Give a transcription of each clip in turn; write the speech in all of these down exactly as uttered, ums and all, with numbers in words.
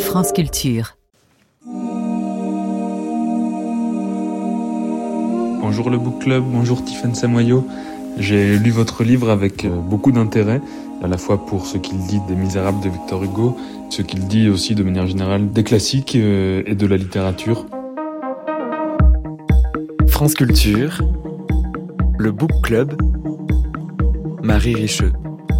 France Culture. Bonjour le Book Club, bonjour Tiffaine Samoyo. J'ai lu votre livre avec beaucoup d'intérêt, à la fois pour ce qu'il dit des Misérables de Victor Hugo, ce qu'il dit aussi de manière générale des classiques et de la littérature. France Culture, le Book Club, Marie Richeux.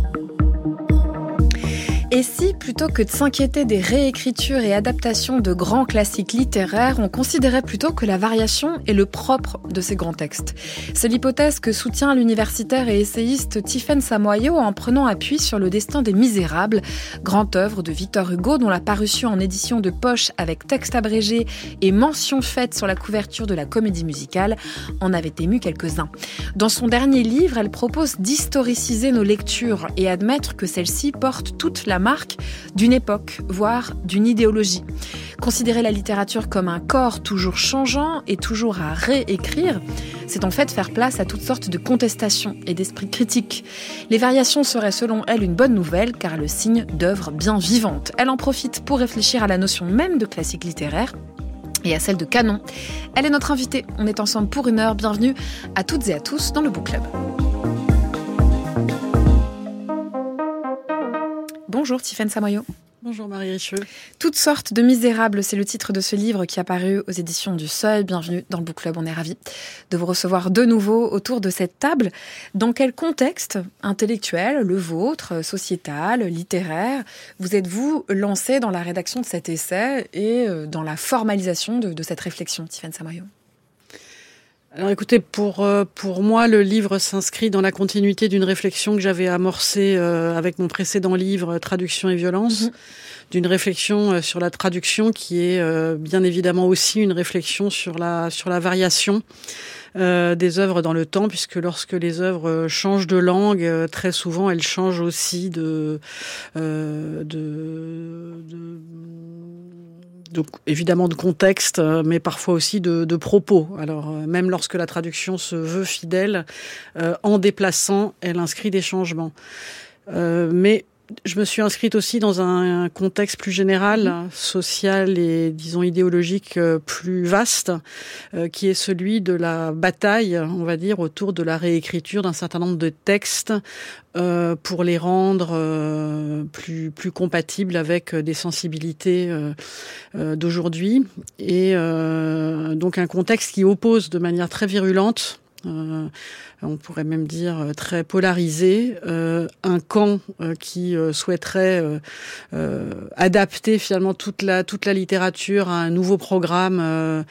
Et si, plutôt que de s'inquiéter des réécritures et adaptations de grands classiques littéraires, on considérait plutôt que la variation est le propre de ces grands textes? C'est l'hypothèse que soutient l'universitaire et essayiste Tiffaine Samoyo en prenant appui sur Le Destin des Misérables, grande œuvre de Victor Hugo dont la parution en édition de poche avec texte abrégé et mention faite sur la couverture de la comédie musicale en avait ému quelques-uns. Dans son dernier livre, elle propose d'historiciser nos lectures et admettre que celles-ci portent toute la marque d'une époque, voire d'une idéologie. Considérer la littérature comme un corps toujours changeant et toujours à réécrire, c'est en fait faire place à toutes sortes de contestations et d'esprit critique. Les variations seraient selon elle une bonne nouvelle, car le signe d'œuvres bien vivantes. Elle en profite pour réfléchir à la notion même de classique littéraire et à celle de canon. Elle est notre invitée. On est ensemble pour une heure. Bienvenue à toutes et à tous dans le Book Club. Bonjour Tiffaine Samoyo. Bonjour Marie Richeux. Toutes sortes de misérables, c'est le titre de ce livre qui a paru aux éditions du Seuil. Bienvenue dans le Book Club, on est ravis de vous recevoir de nouveau autour de cette table. Dans quel contexte intellectuel, le vôtre, sociétal, littéraire, vous êtes-vous lancé dans la rédaction de cet essai et dans la formalisation de, de cette réflexion, Tiffaine Samoyo? Alors écoutez, pour euh, pour moi, le livre s'inscrit dans la continuité d'une réflexion que j'avais amorcée euh, avec mon précédent livre, Traduction et violence, mmh. d'une réflexion euh, sur la traduction qui est euh, bien évidemment aussi une réflexion sur la sur la variation euh, des œuvres dans le temps, puisque lorsque les œuvres changent de langue, euh, très souvent elles changent aussi de euh, de, de Donc, évidemment de contexte, mais parfois aussi de, de propos. Alors, euh, même lorsque la traduction se veut fidèle, euh, en déplaçant, elle inscrit des changements. Euh, mais je me suis inscrite aussi dans un contexte plus général, social et, disons, idéologique plus vaste, euh, qui est celui de la bataille, on va dire, autour de la réécriture d'un certain nombre de textes euh, pour les rendre euh, plus, plus compatibles avec des sensibilités euh, euh, d'aujourd'hui. Et euh, donc un contexte qui oppose de manière très virulente, Euh, on pourrait même dire très polarisé, euh, un camp euh, qui euh, souhaiterait euh, euh, adapter finalement toute la toute la littérature à un nouveau programme euh,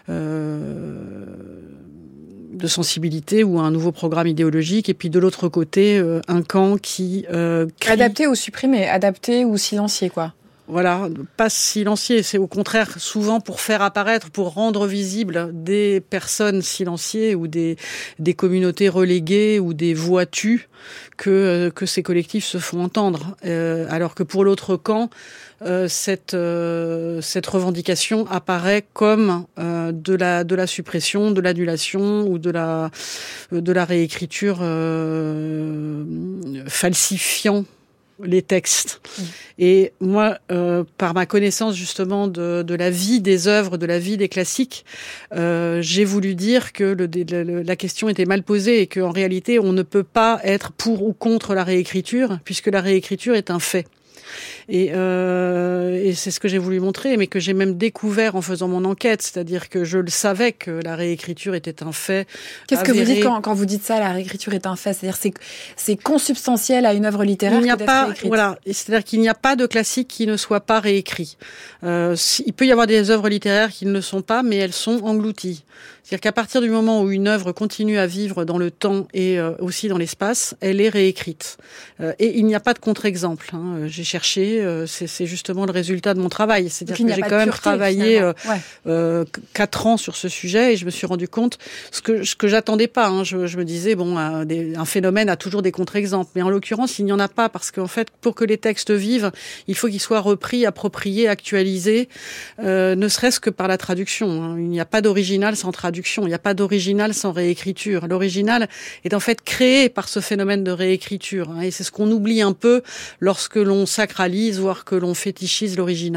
euh, de sensibilité ou à un nouveau programme idéologique, et puis de l'autre côté euh, un camp qui euh, crie... Adapter ou supprimer, adapter ou silencier, quoi. Voilà, pas silencier, c'est au contraire souvent pour faire apparaître, pour rendre visible des personnes silenciées ou des des communautés reléguées ou des voix tues que que ces collectifs se font entendre. Euh, alors que pour l'autre camp, euh, cette euh, cette revendication apparaît comme euh, de la de la suppression, de l'annulation ou de la de la réécriture euh, falsifiant les textes. Mmh. Et moi, euh, par ma connaissance justement de, de la vie des œuvres, de la vie des classiques, euh, j'ai voulu dire que le, le, la question était mal posée et qu'en réalité, on ne peut pas être pour ou contre la réécriture, puisque la réécriture est un fait. Et, euh, et c'est ce que j'ai voulu montrer, mais que j'ai même découvert en faisant mon enquête, c'est-à-dire que je le savais que la réécriture était un fait. Qu'est-ce avéré. que vous dites quand, quand vous dites ça, la réécriture est un fait? C'est-à-dire c'est c'est consubstantiel à une œuvre littéraire. Il n'y a que pas, réécrite. Voilà, c'est-à-dire qu'il n'y a pas de classique qui ne soit pas réécrit. Euh, il peut y avoir des œuvres littéraires qui ne le sont pas, mais elles sont englouties. C'est-à-dire qu'à partir du moment où une œuvre continue à vivre dans le temps et euh, aussi dans l'espace, elle est réécrite. Euh, et il n'y a pas de contre-exemple. Hein. J'ai cherché, euh, c'est, c'est justement le résultat de mon travail. C'est-à-dire que j'ai quand même pureté, travaillé euh, ouais. euh, quatre ans sur ce sujet et je me suis rendu compte ce que ce que j'attendais pas. Hein. Je, je me disais bon, un, des, un phénomène a toujours des contre-exemples, mais en l'occurrence, il n'y en a pas parce qu'en fait, pour que les textes vivent, il faut qu'ils soient repris, appropriés, actualisés, euh, ne serait-ce que par la traduction. Hein. Il n'y a pas d'original sans traduction. Il n'y a pas d'original sans réécriture. L'original est en fait créé par ce phénomène de réécriture. Hein, et c'est ce qu'on oublie un peu lorsque l'on sacralise, voire que l'on fétichise l'original.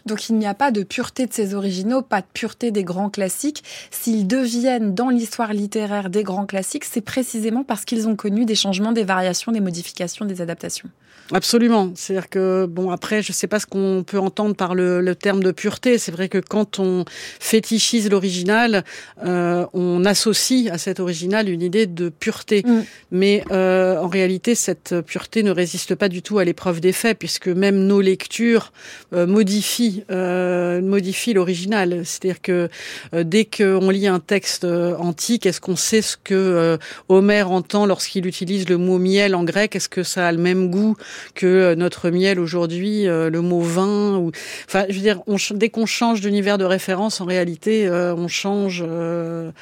Donc il n'y a pas de pureté de ces originaux, pas de pureté des grands classiques. S'ils deviennent dans l'histoire littéraire des grands classiques, c'est précisément parce qu'ils ont connu des changements, des variations, des modifications, des adaptations. Absolument. C'est-à-dire que, bon, après, je ne sais pas ce qu'on peut entendre par le, le terme de pureté. C'est vrai que quand on fétichise l'original, euh, on associe à cet original une idée de pureté. Mm. Mais euh, en réalité, cette pureté ne résiste pas du tout à l'épreuve des faits, puisque même nos lectures euh, modifient, euh, modifient l'original. C'est-à-dire que euh, dès qu'on lit un texte euh, antique, est-ce qu'on sait ce que euh, Homère entend lorsqu'il utilise le mot miel en grec? Est-ce que ça a le même goût que notre miel aujourd'hui, euh, le mot vin, ou enfin, je veux dire, on, dès qu'on change d'univers de référence, en réalité, euh, on change euh,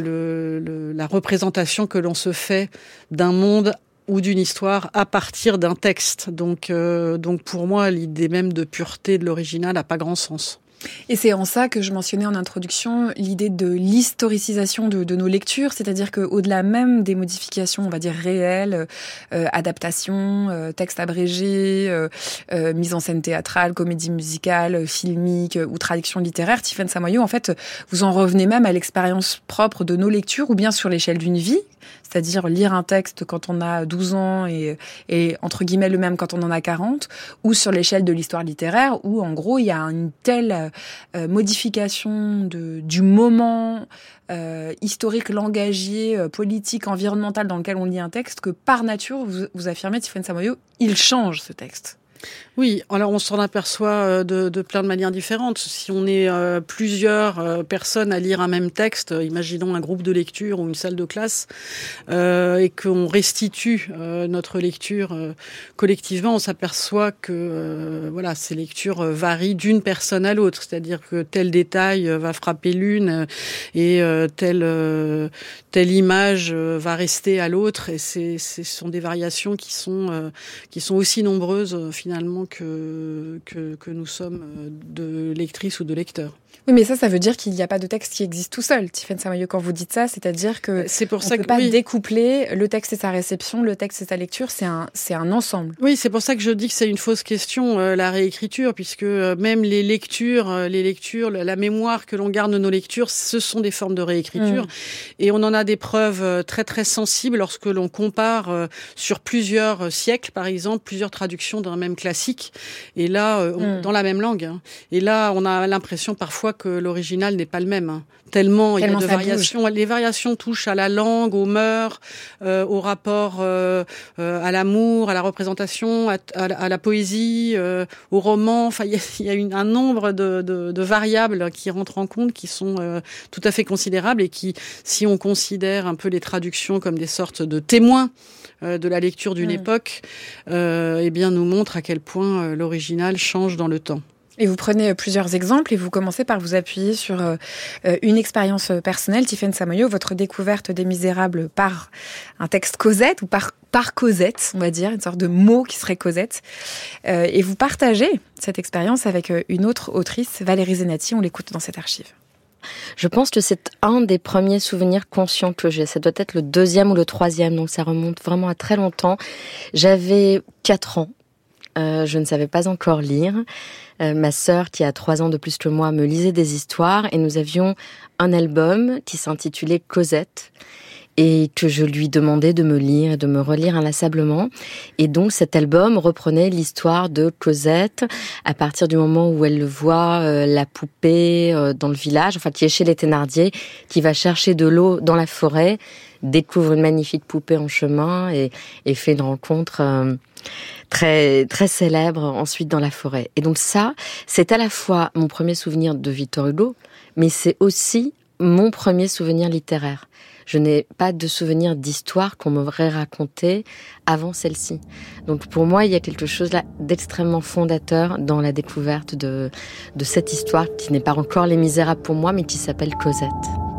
le, le, la représentation que l'on se fait d'un monde ou d'une histoire à partir d'un texte. Donc, euh, donc pour moi, l'idée même de pureté de l'original n'a pas grand sens. Et c'est en ça que je mentionnais en introduction l'idée de l'historicisation de, de nos lectures, c'est-à-dire qu'au-delà même des modifications, on va dire réelles, euh, adaptations, euh, textes abrégés, euh, euh, mise en scène théâtrale, comédie musicale, filmique euh, ou traduction littéraire, Tiffaine Samoyau, en fait, vous en revenez même à l'expérience propre de nos lectures, ou bien sur l'échelle d'une vie, c'est-à-dire lire un texte quand on a douze ans et, et entre guillemets le même quand on en a quarante, ou sur l'échelle de l'histoire littéraire, où en gros il y a une telle euh, modification de, du moment euh, historique, langagier, euh, politique, environnemental dans lequel on lit un texte, que par nature, vous, vous affirmez, Tiffaine Samoyau, il change ce texte. Oui, alors on s'en aperçoit de, de plein de manières différentes. Si on est euh, plusieurs euh, personnes à lire un même texte, euh, imaginons un groupe de lecture ou une salle de classe, euh, et qu'on restitue euh, notre lecture euh, collectivement, on s'aperçoit que euh, voilà, ces lectures varient d'une personne à l'autre. C'est-à-dire que tel détail va frapper l'une et euh, telle, euh, telle image va rester à l'autre. Et c'est, ce sont des variations qui sont, euh, qui sont aussi nombreuses euh, finalement Que, que, que nous sommes de lectrices ou de lecteurs. Oui, mais ça, ça veut dire qu'il n'y a pas de texte qui existe tout seul, Tiffaine Samoyau, quand vous dites ça, c'est-à-dire que c'est pour on ça ne peut que, pas oui. découpler le texte et sa réception, le texte et sa lecture, c'est un, c'est un ensemble. Oui, c'est pour ça que je dis que c'est une fausse question, euh, la réécriture, puisque euh, même les lectures, euh, les lectures, la mémoire que l'on garde de nos lectures, ce sont des formes de réécriture. Mmh. Et on en a des preuves euh, très très sensibles lorsque l'on compare euh, sur plusieurs euh, siècles, par exemple, plusieurs traductions d'un même classique, et là, euh, on, mmh. dans la même langue. Hein. Et là, on a l'impression parfois que l'original n'est pas le même. Hein. Tellement, Tellement il y a de variations. Bouge. Les variations touchent à la langue, aux mœurs, euh, au rapport euh, euh, à l'amour, à la représentation, à, à, à la poésie, euh, au roman. Enfin, il y a, il y a une, un nombre de, de, de variables qui rentrent en compte, qui sont euh, tout à fait considérables et qui, si on considère un peu les traductions comme des sortes de témoins euh, de la lecture d'une mmh. époque, euh, eh bien, nous montrent à quel point euh, l'original change dans le temps. Et vous prenez plusieurs exemples et vous commencez par vous appuyer sur euh, une expérience personnelle. Tiffaine Samoyau, votre découverte des Misérables par un texte Cosette ou par, par Cosette, on va dire, une sorte de mot qui serait Cosette. Euh, et vous partagez cette expérience avec une autre autrice, Valérie Zenati. On l'écoute dans cette archive. Je pense que c'est un des premiers souvenirs conscients que j'ai. Ça doit être le deuxième ou le troisième, donc ça remonte vraiment à très longtemps. J'avais quatre ans. Euh, je ne savais pas encore lire. Euh, ma sœur, qui a trois ans de plus que moi, me lisait des histoires et nous avions un album qui s'intitulait Cosette et que je lui demandais de me lire et de me relire inlassablement. Et donc cet album reprenait l'histoire de Cosette à partir du moment où elle voit euh, la poupée euh, dans le village, enfin qui est chez les Thénardier, qui va chercher de l'eau dans la forêt, découvre une magnifique poupée en chemin et, et fait une rencontre euh, très très célèbre ensuite dans la forêt. Et donc ça, c'est à la fois mon premier souvenir de Victor Hugo, mais c'est aussi mon premier souvenir littéraire. Je n'ai pas de souvenir d'histoire qu'on m'aurait raconté avant celle-ci. Donc pour moi, il y a quelque chose là d'extrêmement fondateur dans la découverte de, de cette histoire qui n'est pas encore Les Misérables pour moi, mais qui s'appelle Cosette.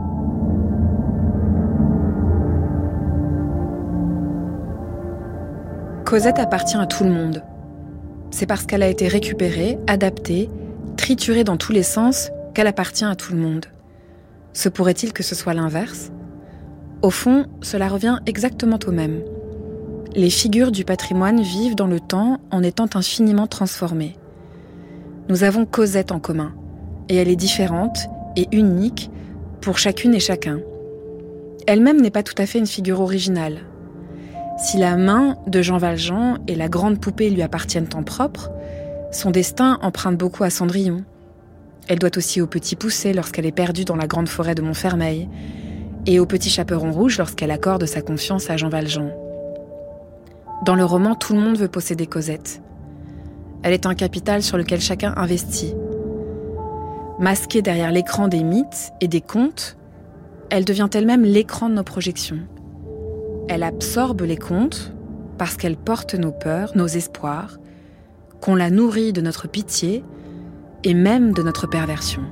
Cosette appartient à tout le monde. C'est parce qu'elle a été récupérée, adaptée, triturée dans tous les sens qu'elle appartient à tout le monde. Se pourrait-il que ce soit l'inverse ? Au fond, cela revient exactement au même. Les figures du patrimoine vivent dans le temps en étant infiniment transformées. Nous avons Cosette en commun, et elle est différente et unique pour chacune et chacun. Elle-même n'est pas tout à fait une figure originale. Si la main de Jean Valjean et la grande poupée lui appartiennent en propre, son destin emprunte beaucoup à Cendrillon. Elle doit aussi au Petit Poucet lorsqu'elle est perdue dans la grande forêt de Montfermeil, et au Petit Chaperon Rouge lorsqu'elle accorde sa confiance à Jean Valjean. Dans le roman, tout le monde veut posséder Cosette. Elle est un capital sur lequel chacun investit. Masquée derrière l'écran des mythes et des contes, elle devient elle-même l'écran de nos projections. Elle absorbe les contes parce qu'elle porte nos peurs, nos espoirs, qu'on la nourrit de notre pitié et même de notre perversion.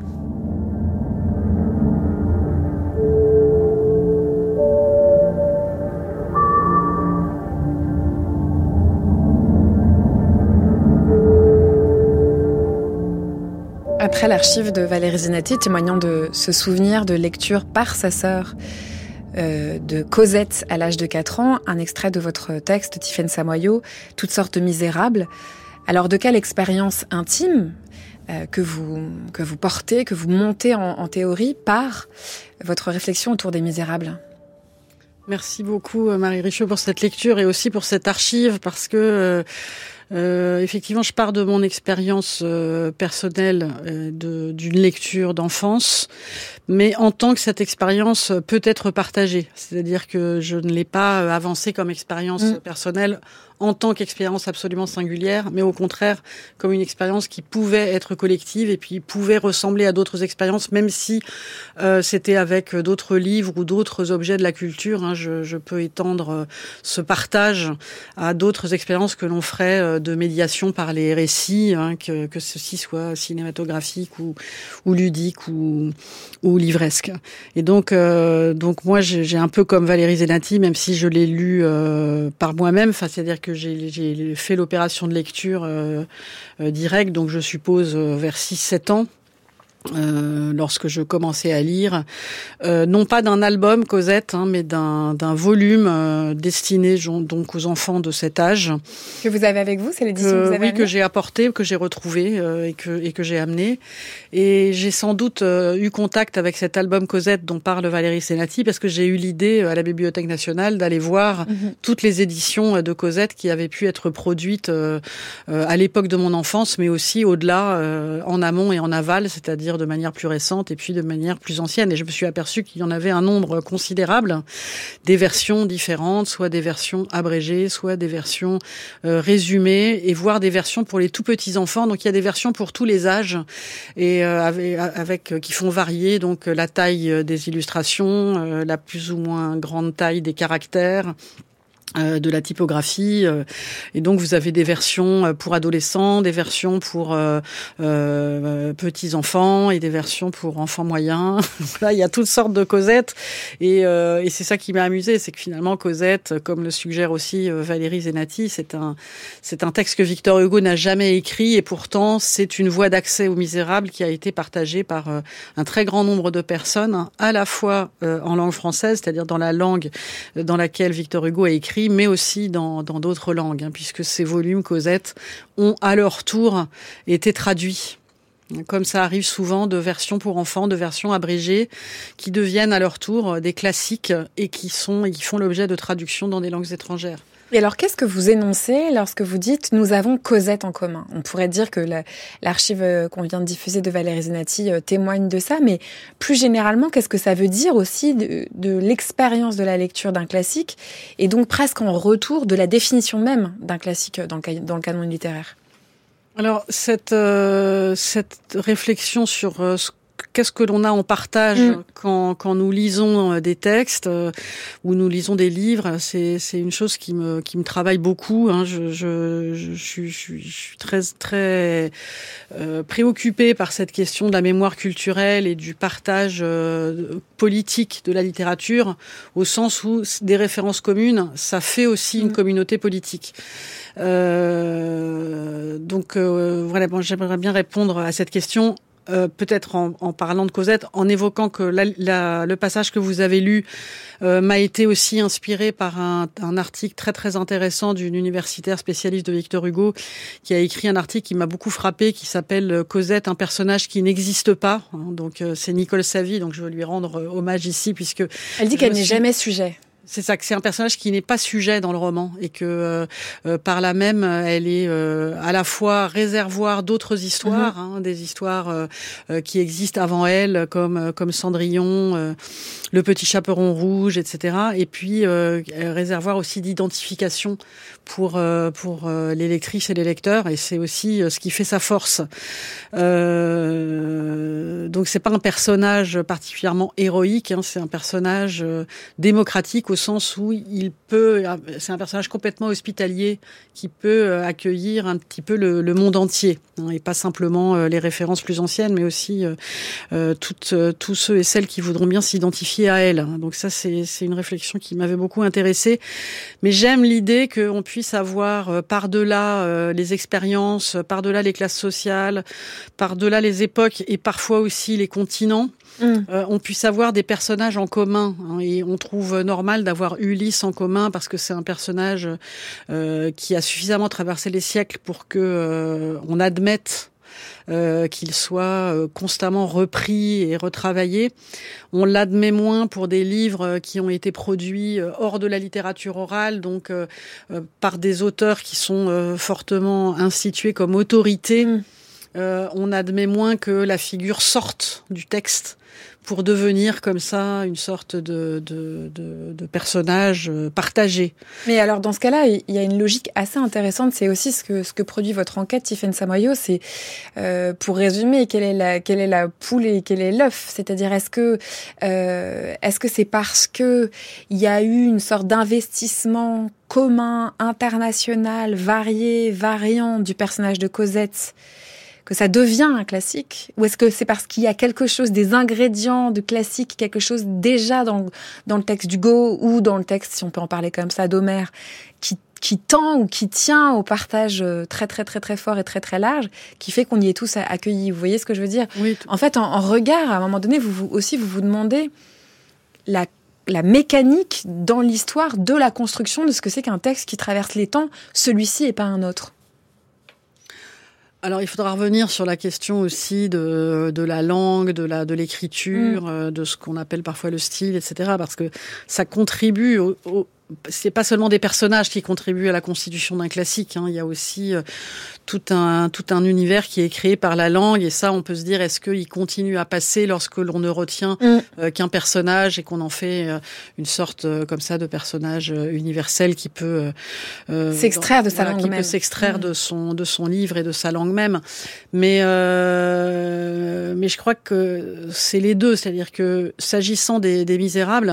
Après l'archive de Valérie Zenati témoignant de ce souvenir de lecture par sa sœur euh, de Cosette à l'âge de quatre ans, un extrait de votre texte, Tiffaine Samoyau, Toutes sortes de misérables. Alors de quelle expérience intime euh, que, vous, que vous portez, que vous montez en, en théorie par votre réflexion autour des misérables ? Merci beaucoup Marie Richeux pour cette lecture et aussi pour cette archive parce que euh, euh, effectivement je pars de mon expérience euh, personnelle euh, de, d'une lecture d'enfance, mais en tant que cette expérience peut être partagée, c'est-à-dire que je ne l'ai pas avancée comme expérience mmh. personnelle en tant qu'expérience absolument singulière, mais au contraire comme une expérience qui pouvait être collective et puis pouvait ressembler à d'autres expériences, même si euh, c'était avec d'autres livres ou d'autres objets de la culture. Hein, je, je peux étendre ce partage à d'autres expériences que l'on ferait de médiation par les récits, hein, que, que ceci soit cinématographique ou, ou ludique ou, ou livresque. Et donc, euh, donc moi, j'ai, j'ai un peu comme Valérie Zenati, même si je l'ai lu euh, par moi-même, enfin, c'est-à-dire que j'ai, j'ai fait l'opération de lecture euh, euh, directe, donc je suppose euh, vers six sept ans. Euh, lorsque je commençais à lire, euh, non pas d'un album Cosette, hein, mais d'un, d'un volume euh, destiné donc aux enfants de cet âge. Que vous avez avec vous, c'est l'édition que vous avez Oui, amenée ? que j'ai apporté, que j'ai retrouvé euh, et que et que j'ai amené. Et j'ai sans doute euh, eu contact avec cet album Cosette dont parle Valérie Zenati parce que j'ai eu l'idée à la Bibliothèque nationale d'aller voir mm-hmm. toutes les éditions de Cosette qui avaient pu être produites euh, euh, à l'époque de mon enfance, mais aussi au-delà, euh, en amont et en aval, c'est-à-dire de manière plus récente et puis de manière plus ancienne. Et je me suis aperçue qu'il y en avait un nombre considérable, des versions différentes, soit des versions abrégées, soit des versions euh, résumées, et voire des versions pour les tout petits enfants. Donc il y a des versions pour tous les âges et euh, avec, avec qui font varier donc la taille des illustrations, euh, la plus ou moins grande taille des caractères. Euh, de la typographie, euh, et donc vous avez des versions pour adolescents, des versions pour euh, euh, petits enfants et des versions pour enfants moyens. Là, il y a toutes sortes de Cosette, et, euh, et c'est ça qui m'a amusée, c'est que finalement Cosette, comme le suggère aussi euh, Valérie Zenati, c'est un c'est un texte que Victor Hugo n'a jamais écrit, et pourtant c'est une voie d'accès aux misérables qui a été partagée par euh, un très grand nombre de personnes, hein, à la fois euh, en langue française, c'est-à-dire dans la langue dans laquelle Victor Hugo a écrit, mais aussi dans, dans d'autres langues, hein, puisque ces volumes Cosette ont à leur tour été traduits. Comme ça arrive souvent de versions pour enfants, de versions abrégées, qui deviennent à leur tour des classiques et qui sont et qui font l'objet de traductions dans des langues étrangères. Et alors, qu'est-ce que vous énoncez lorsque vous dites « nous avons Cosette en commun » ? On pourrait dire que la, l'archive qu'on vient de diffuser de Valérie Zenati témoigne de ça, mais plus généralement, qu'est-ce que ça veut dire aussi de, de l'expérience de la lecture d'un classique, et donc presque en retour de la définition même d'un classique dans le, dans le canon littéraire ? Alors, cette, euh, cette réflexion sur euh, ce qu'est-ce que l'on a en partage mmh. quand, quand nous lisons des textes euh, ou nous lisons des livres, c'est, c'est une chose qui me, qui me travaille beaucoup. Hein. Je, je, je, je, je, je suis très, très euh, préoccupée par cette question de la mémoire culturelle et du partage euh, politique de la littérature, au sens où des références communes, ça fait aussi mmh. une communauté politique. Euh, donc euh, voilà, bon, j'aimerais bien répondre à cette question euh, peut-être en, en parlant de Cosette, en évoquant que la, la, le passage que vous avez lu euh, m'a été aussi inspiré par un, un article très très intéressant d'une universitaire spécialiste de Victor Hugo qui a écrit un article qui m'a beaucoup frappé, qui s'appelle Cosette, un personnage qui n'existe pas. Donc euh, c'est Nicole Savy, donc je veux lui rendre hommage ici puisque elle dit qu'elle n'est jamais sujet. C'est ça, que c'est un personnage qui n'est pas sujet dans le roman et que euh, euh, par là même, elle est euh, à la fois réservoir d'autres histoires, mmh. hein, des histoires euh, euh, qui existent avant elle, comme euh, comme Cendrillon, euh, Le Petit Chaperon Rouge, et cetera. Et puis euh, réservoir aussi d'identification pour euh, pour euh, les lectrices et les lecteurs. Et c'est aussi euh, ce qui fait sa force. Euh, donc c'est pas un personnage particulièrement héroïque, hein, c'est un personnage euh, démocratique au sens où il peut, c'est un personnage complètement hospitalier qui peut accueillir un petit peu le, le monde entier, hein, et pas simplement les références plus anciennes, mais aussi euh, toutes, tous ceux et celles qui voudront bien s'identifier à elle. Donc ça, c'est, c'est une réflexion qui m'avait beaucoup intéressée. Mais j'aime l'idée qu'on puisse avoir par-delà euh, les expériences, par-delà les classes sociales, par-delà les époques et parfois aussi les continents, Mmh. Euh, on puisse avoir des personnages en commun, hein, et on trouve normal d'avoir Ulysse en commun parce que c'est un personnage euh, qui a suffisamment traversé les siècles pour que euh, on admette euh, qu'il soit euh, constamment repris et retravaillé. On l'admet moins pour des livres qui ont été produits euh, hors de la littérature orale, donc euh, euh, par des auteurs qui sont euh, fortement institués comme autorités. Mmh. Euh, on admet moins que la figure sorte du texte pour devenir comme ça une sorte de, de, de, de personnage partagé. Mais alors dans ce cas-là, il y a une logique assez intéressante. C'est aussi ce que, ce que produit votre enquête, Tiffaine Samoyo. C'est, euh, pour résumer, quelle est la, quelle est la poule et quel est l'œuf. C'est-à-dire, est-ce que, euh, est-ce que c'est parce que il y a eu une sorte d'investissement commun, international, varié, variant du personnage de Cosette, que ça devient un classique? Ou est-ce que c'est parce qu'il y a quelque chose, des ingrédients de classique, quelque chose déjà dans, dans le texte d'Hugo ou dans le texte, si on peut en parler comme ça, d'Homère, qui, qui tend ou qui tient au partage très très très très fort et très très large, qui fait qu'on y est tous accueillis? Vous voyez ce que je veux dire? Oui. En fait, en, en regard, à un moment donné, vous, vous aussi, vous vous demandez la la mécanique dans l'histoire de la construction de ce que c'est qu'un texte qui traverse les temps, celui-ci et pas un autre. Alors, il faudra revenir sur la question aussi de, de la langue, de la, de l'écriture, mmh. de ce qu'on appelle parfois le style, et cetera, parce que ça contribue au, au c'est pas seulement des personnages qui contribuent à la constitution d'un classique, hein. Il y a aussi euh, tout un tout un univers qui est créé par la langue, et ça, on peut se dire, est-ce qu'il continue à passer lorsque l'on ne retient mm. euh, qu'un personnage et qu'on en fait euh, une sorte euh, comme ça de personnage euh, universel qui peut euh, s'extraire de sa voilà, langue qui même, peut s'extraire mm. de son de son livre et de sa langue même. Mais euh, mais je crois que c'est les deux, c'est-à-dire que s'agissant des, des Misérables,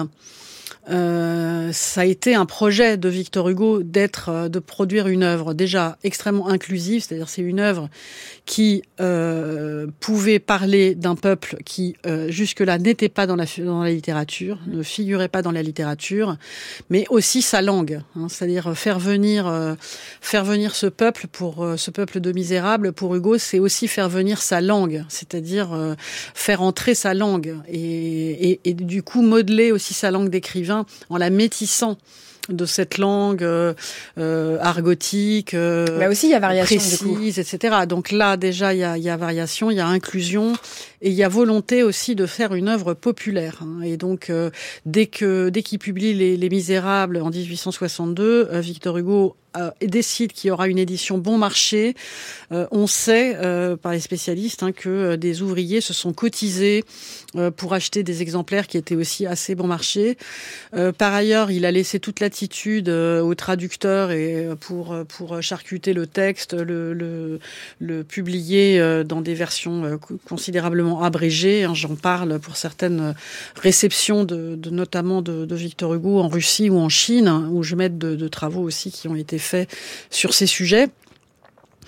Euh, ça a été un projet de Victor Hugo d'être, de produire une œuvre déjà extrêmement inclusive, c'est-à-dire c'est une œuvre qui euh, pouvait parler d'un peuple qui euh, jusque-là n'était pas dans la, dans la littérature, ne figurait pas dans la littérature, mais aussi sa langue, hein, c'est-à-dire faire venir, euh, faire venir ce peuple pour euh, ce peuple de misérables. Pour Hugo, c'est aussi faire venir sa langue, c'est-à-dire euh, faire entrer sa langue et, et, et du coup modeler aussi sa langue d'écrivain en la métissant de cette langue euh, euh, argotique, euh, là aussi il y a variation, précise, et cetera. Donc là déjà il y a, il y a variation, il y a inclusion et il y a volonté aussi de faire une œuvre populaire. Hein. Et donc euh, dès que dès qu'il publie les, les Misérables en dix-huit cent soixante-deux, euh, Victor Hugo euh, décide qu'il y aura une édition bon marché. Euh, on sait euh, par les spécialistes hein, que euh, des ouvriers se sont cotisés euh, pour acheter des exemplaires qui étaient aussi assez bon marché. Euh, par ailleurs, il a laissé toute l'attitude euh, aux traducteurs et pour pour charcuter le texte, le le, le publier euh, dans des versions euh, considérablement abrégées. Hein, j'en parle pour certaines réceptions de, de notamment de, de Victor Hugo en Russie ou en Chine, hein, où je mets de, de travaux aussi qui ont été faits sur ces sujets.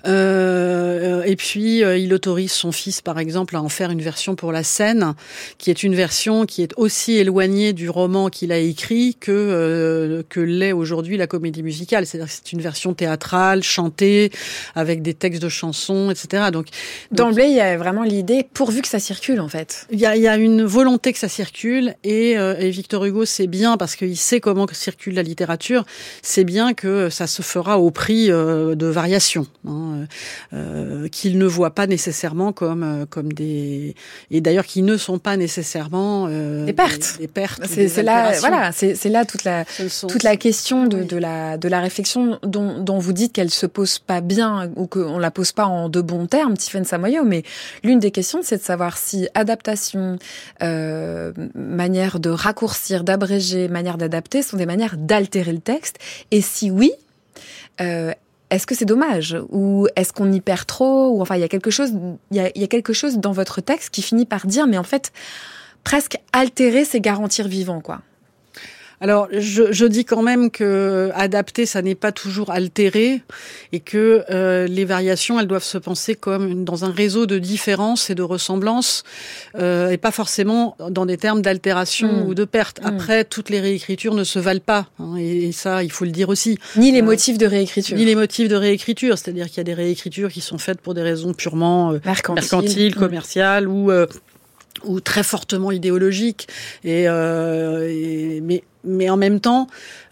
Euh, et puis, euh, il autorise son fils, par exemple, à en faire une version pour la scène, qui est une version qui est aussi éloignée du roman qu'il a écrit que euh, que l'est aujourd'hui la comédie musicale. C'est-à-dire que c'est une version théâtrale, chantée, avec des textes de chansons, et cetera. Donc, d'emblée, il y a vraiment l'idée, pourvu que ça circule, en fait. Il y a, il y a une volonté que ça circule, et, euh, et Victor Hugo sait bien, parce qu'il sait comment circule la littérature, c'est bien que ça se fera au prix euh, de variations, hein, euh, qu'il ne voit pas nécessairement comme euh, comme des et d'ailleurs qui ne sont pas nécessairement euh, des pertes. Des, des pertes. C'est, c'est là, voilà, c'est, c'est là toute la sont... toute la question de, oui. de la de la réflexion dont, dont vous dites qu'elle se pose pas bien ou qu'on la pose pas en de bons termes, Tiffaine Samoyo. Mais l'une des questions, c'est de savoir si adaptation, euh, manière de raccourcir, d'abréger, manière d'adapter sont des manières d'altérer le texte. Et si oui. Euh, Est-ce que c'est dommage ou est-ce qu'on y perd trop ou enfin il y a quelque chose il y a, il y a quelque chose dans votre texte qui finit par dire mais en fait presque altérer c'est garantir vivant quoi. Alors, je, je dis quand même que adapter, ça n'est pas toujours altérer, et que euh, les variations, elles doivent se penser comme dans un réseau de différences et de ressemblances, euh, et pas forcément dans des termes d'altération mmh. ou de perte. Mmh. Après, toutes les réécritures ne se valent pas, hein, et, et ça, il faut le dire aussi. Ni les euh, motifs de réécriture. Ni les motifs de réécriture, c'est-à-dire qu'il y a des réécritures qui sont faites pour des raisons purement euh, mercantiles, mercantiles, commerciales, mmh. ou euh, ou très fortement idéologiques. Et, euh, et mais Mais en même temps,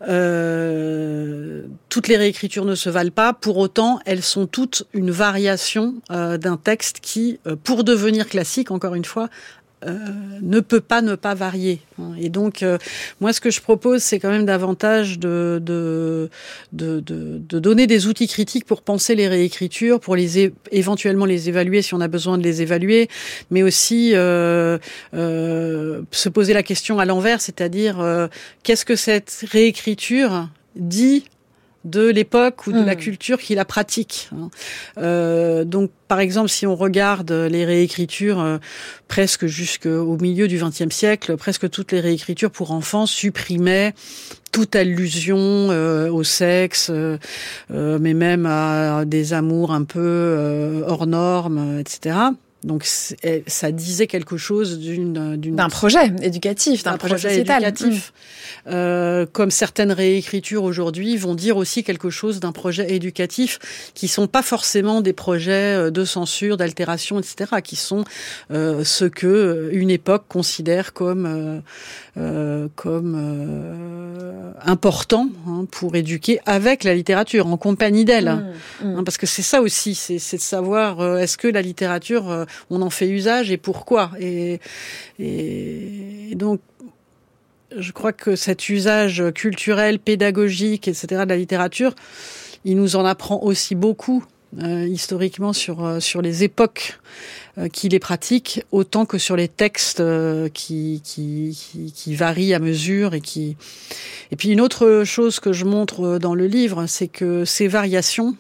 euh, toutes les réécritures ne se valent pas. Pour autant, elles sont toutes une variation euh, d'un texte qui, euh, pour devenir classique, encore une fois, euh, ne peut pas ne pas varier. Et donc, euh, moi, ce que je propose, c'est quand même davantage de, de, de, de, de donner des outils critiques pour penser les réécritures, pour les é- éventuellement les évaluer si on a besoin de les évaluer, mais aussi euh, euh, se poser la question à l'envers, c'est-à-dire euh, qu'est-ce que cette réécriture dit de l'époque ou de mmh. la culture qui la pratique. Euh, donc, par exemple, si on regarde les réécritures euh, presque jusqu'au milieu du vingtième siècle, presque toutes les réécritures pour enfants supprimaient toute allusion euh, au sexe, euh, euh, mais même à des amours un peu euh, hors normes, et cetera. Donc ça disait quelque chose d'une, d'une d'un projet éducatif, d'un, d'un projet, projet sociétal. éducatif. Mmh. Euh, comme certaines réécritures aujourd'hui vont dire aussi quelque chose d'un projet éducatif, qui sont pas forcément des projets de censure, d'altération, et cetera, qui sont euh, ce que une époque considère comme euh, euh, comme euh, important, hein, pour éduquer avec la littérature, en compagnie d'elle, mmh. Mmh. Hein, parce que c'est ça aussi, c'est, c'est de savoir euh, est-ce que la littérature euh, on en fait usage et pourquoi. Et, et, et donc, je crois que cet usage culturel, pédagogique, et cetera de la littérature, il nous en apprend aussi beaucoup euh, historiquement sur euh, sur les époques euh, qui les pratiquent, autant que sur les textes euh, qui, qui qui qui varient à mesure et qui. Et puis une autre chose que je montre dans le livre, c'est que ces variations,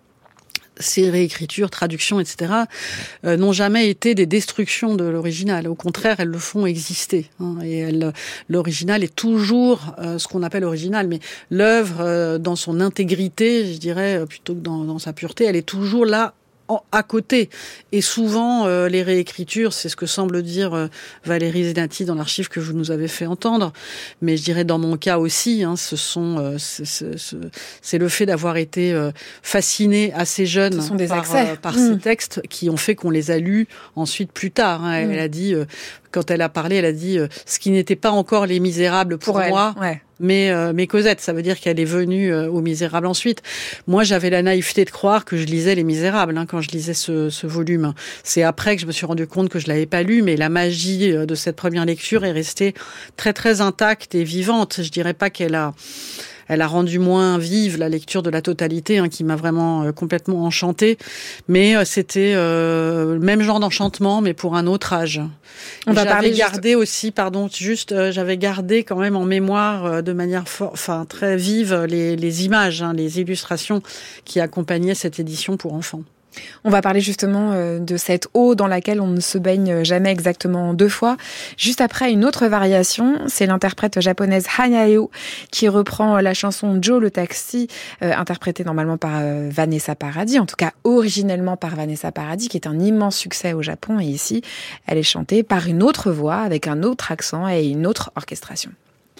ces réécritures, traductions, et cetera, euh, n'ont jamais été des destructions de l'original. Au contraire, elles le font exister. Hein, et elles, l'original est toujours euh, ce qu'on appelle original, mais l'œuvre, euh, dans son intégrité, je dirais, plutôt que dans, dans sa pureté, elle est toujours là, en, à côté. Et souvent, euh, les réécritures, c'est ce que semble dire euh, Valérie Zenati dans l'archive que vous nous avez fait entendre, mais je dirais dans mon cas aussi, hein, ce sont, euh, c'est, c'est, c'est le fait d'avoir été euh, fasciné assez jeune ce sont des par, accès. Euh, par mmh. ces textes qui ont fait qu'on les a lus ensuite plus tard. Hein. Elle, mmh. elle a dit, euh, quand elle a parlé, elle a dit euh, ce qui n'était pas encore Les Misérables pour, pour moi. Ouais. Mais, euh, mais Cosette, ça veut dire qu'elle est venue euh, aux Misérables ensuite. Moi, j'avais la naïveté de croire que je lisais Les Misérables, hein, quand je lisais ce, ce volume. C'est après que je me suis rendu compte que je l'avais pas lu, mais la magie de cette première lecture est restée très très intacte et vivante. Je dirais pas qu'elle a Elle a rendu moins vive la lecture de la totalité, hein, qui m'a vraiment euh, complètement enchantée. Mais euh, c'était euh, le même genre d'enchantement, mais pour un autre âge. On va parler gardé juste... aussi, pardon, juste, euh, j'avais gardé quand même en mémoire euh, de manière, for... enfin très vive les, les images, hein, les illustrations qui accompagnaient cette édition pour enfants. On va parler justement de cette eau dans laquelle on ne se baigne jamais exactement deux fois. Juste après, une autre variation, c'est l'interprète japonaise Hayao qui reprend la chanson Joe le taxi, euh, interprétée normalement par euh, Vanessa Paradis, en tout cas originellement par Vanessa Paradis, qui est un immense succès au Japon. Et ici, elle est chantée par une autre voix, avec un autre accent et une autre orchestration.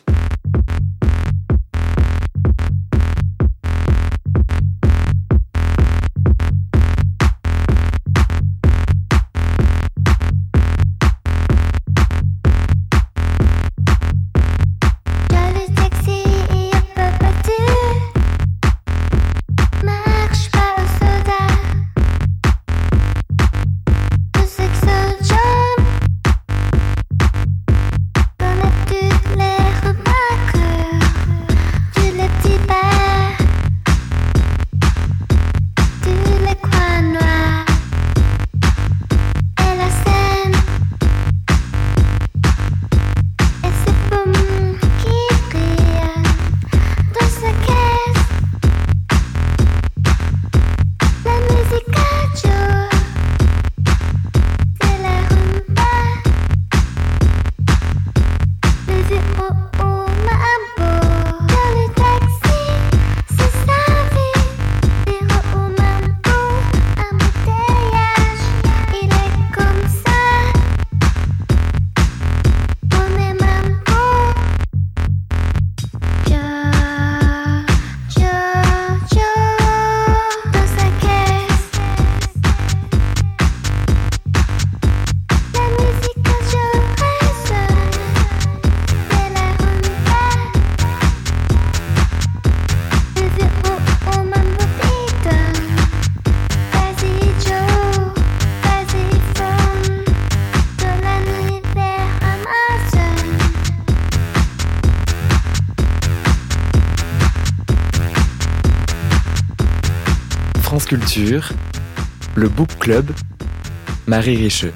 France Culture, le Book Club, Marie Richeux.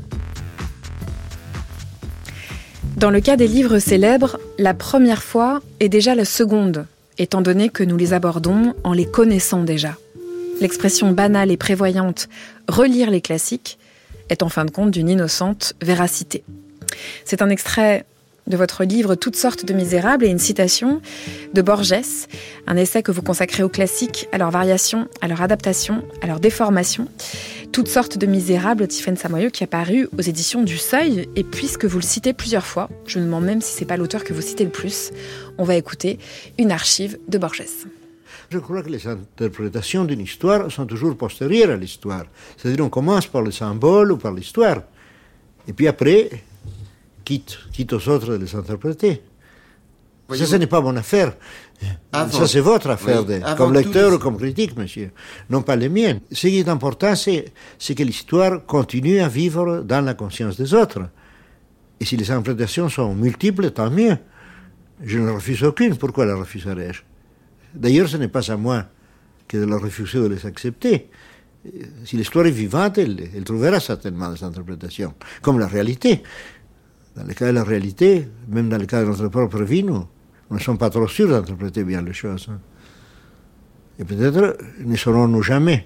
Dans le cas des livres célèbres, la première fois est déjà la seconde, étant donné que nous les abordons en les connaissant déjà. L'expression banale et prévoyante « relire les classiques » est en fin de compte d'une innocente véracité. C'est un extrait de votre livre « Toutes sortes de misérables » et une citation de Borges, un essai que vous consacrez aux classiques, à leurs variations, à leur adaptation, à leur déformation. « Toutes sortes de misérables » Tiffaine Samoyo qui a paru aux éditions du Seuil. Et puisque vous le citez plusieurs fois, je me demande même si c'est pas l'auteur que vous citez le plus, on va écouter une archive de Borges. Je crois que les interprétations d'une histoire sont toujours postérieures à l'histoire. C'est-à-dire on commence par le symbole ou par l'histoire. Et puis après, quitte, quitte aux autres de les interpréter. Voyez ça, ce n'est pas mon affaire. Avant, ça, c'est votre affaire, oui, de, comme lecteur ou comme critique, monsieur. Non pas les miennes. Ce qui est important, c'est, c'est que l'histoire continue à vivre dans la conscience des autres. Et si les interprétations sont multiples, tant mieux. Je ne refuse aucune. Pourquoi la refuserais-je? D'ailleurs, ce n'est pas à moi que de la refuser ou de les accepter. Si l'histoire est vivante, elle, elle trouvera certainement des interprétations, comme la réalité. Dans le cas de la réalité, même dans le cas de notre propre vie, nous, nous ne sommes pas trop sûrs d'interpréter bien les choses. Et peut-être ne saurons-nous jamais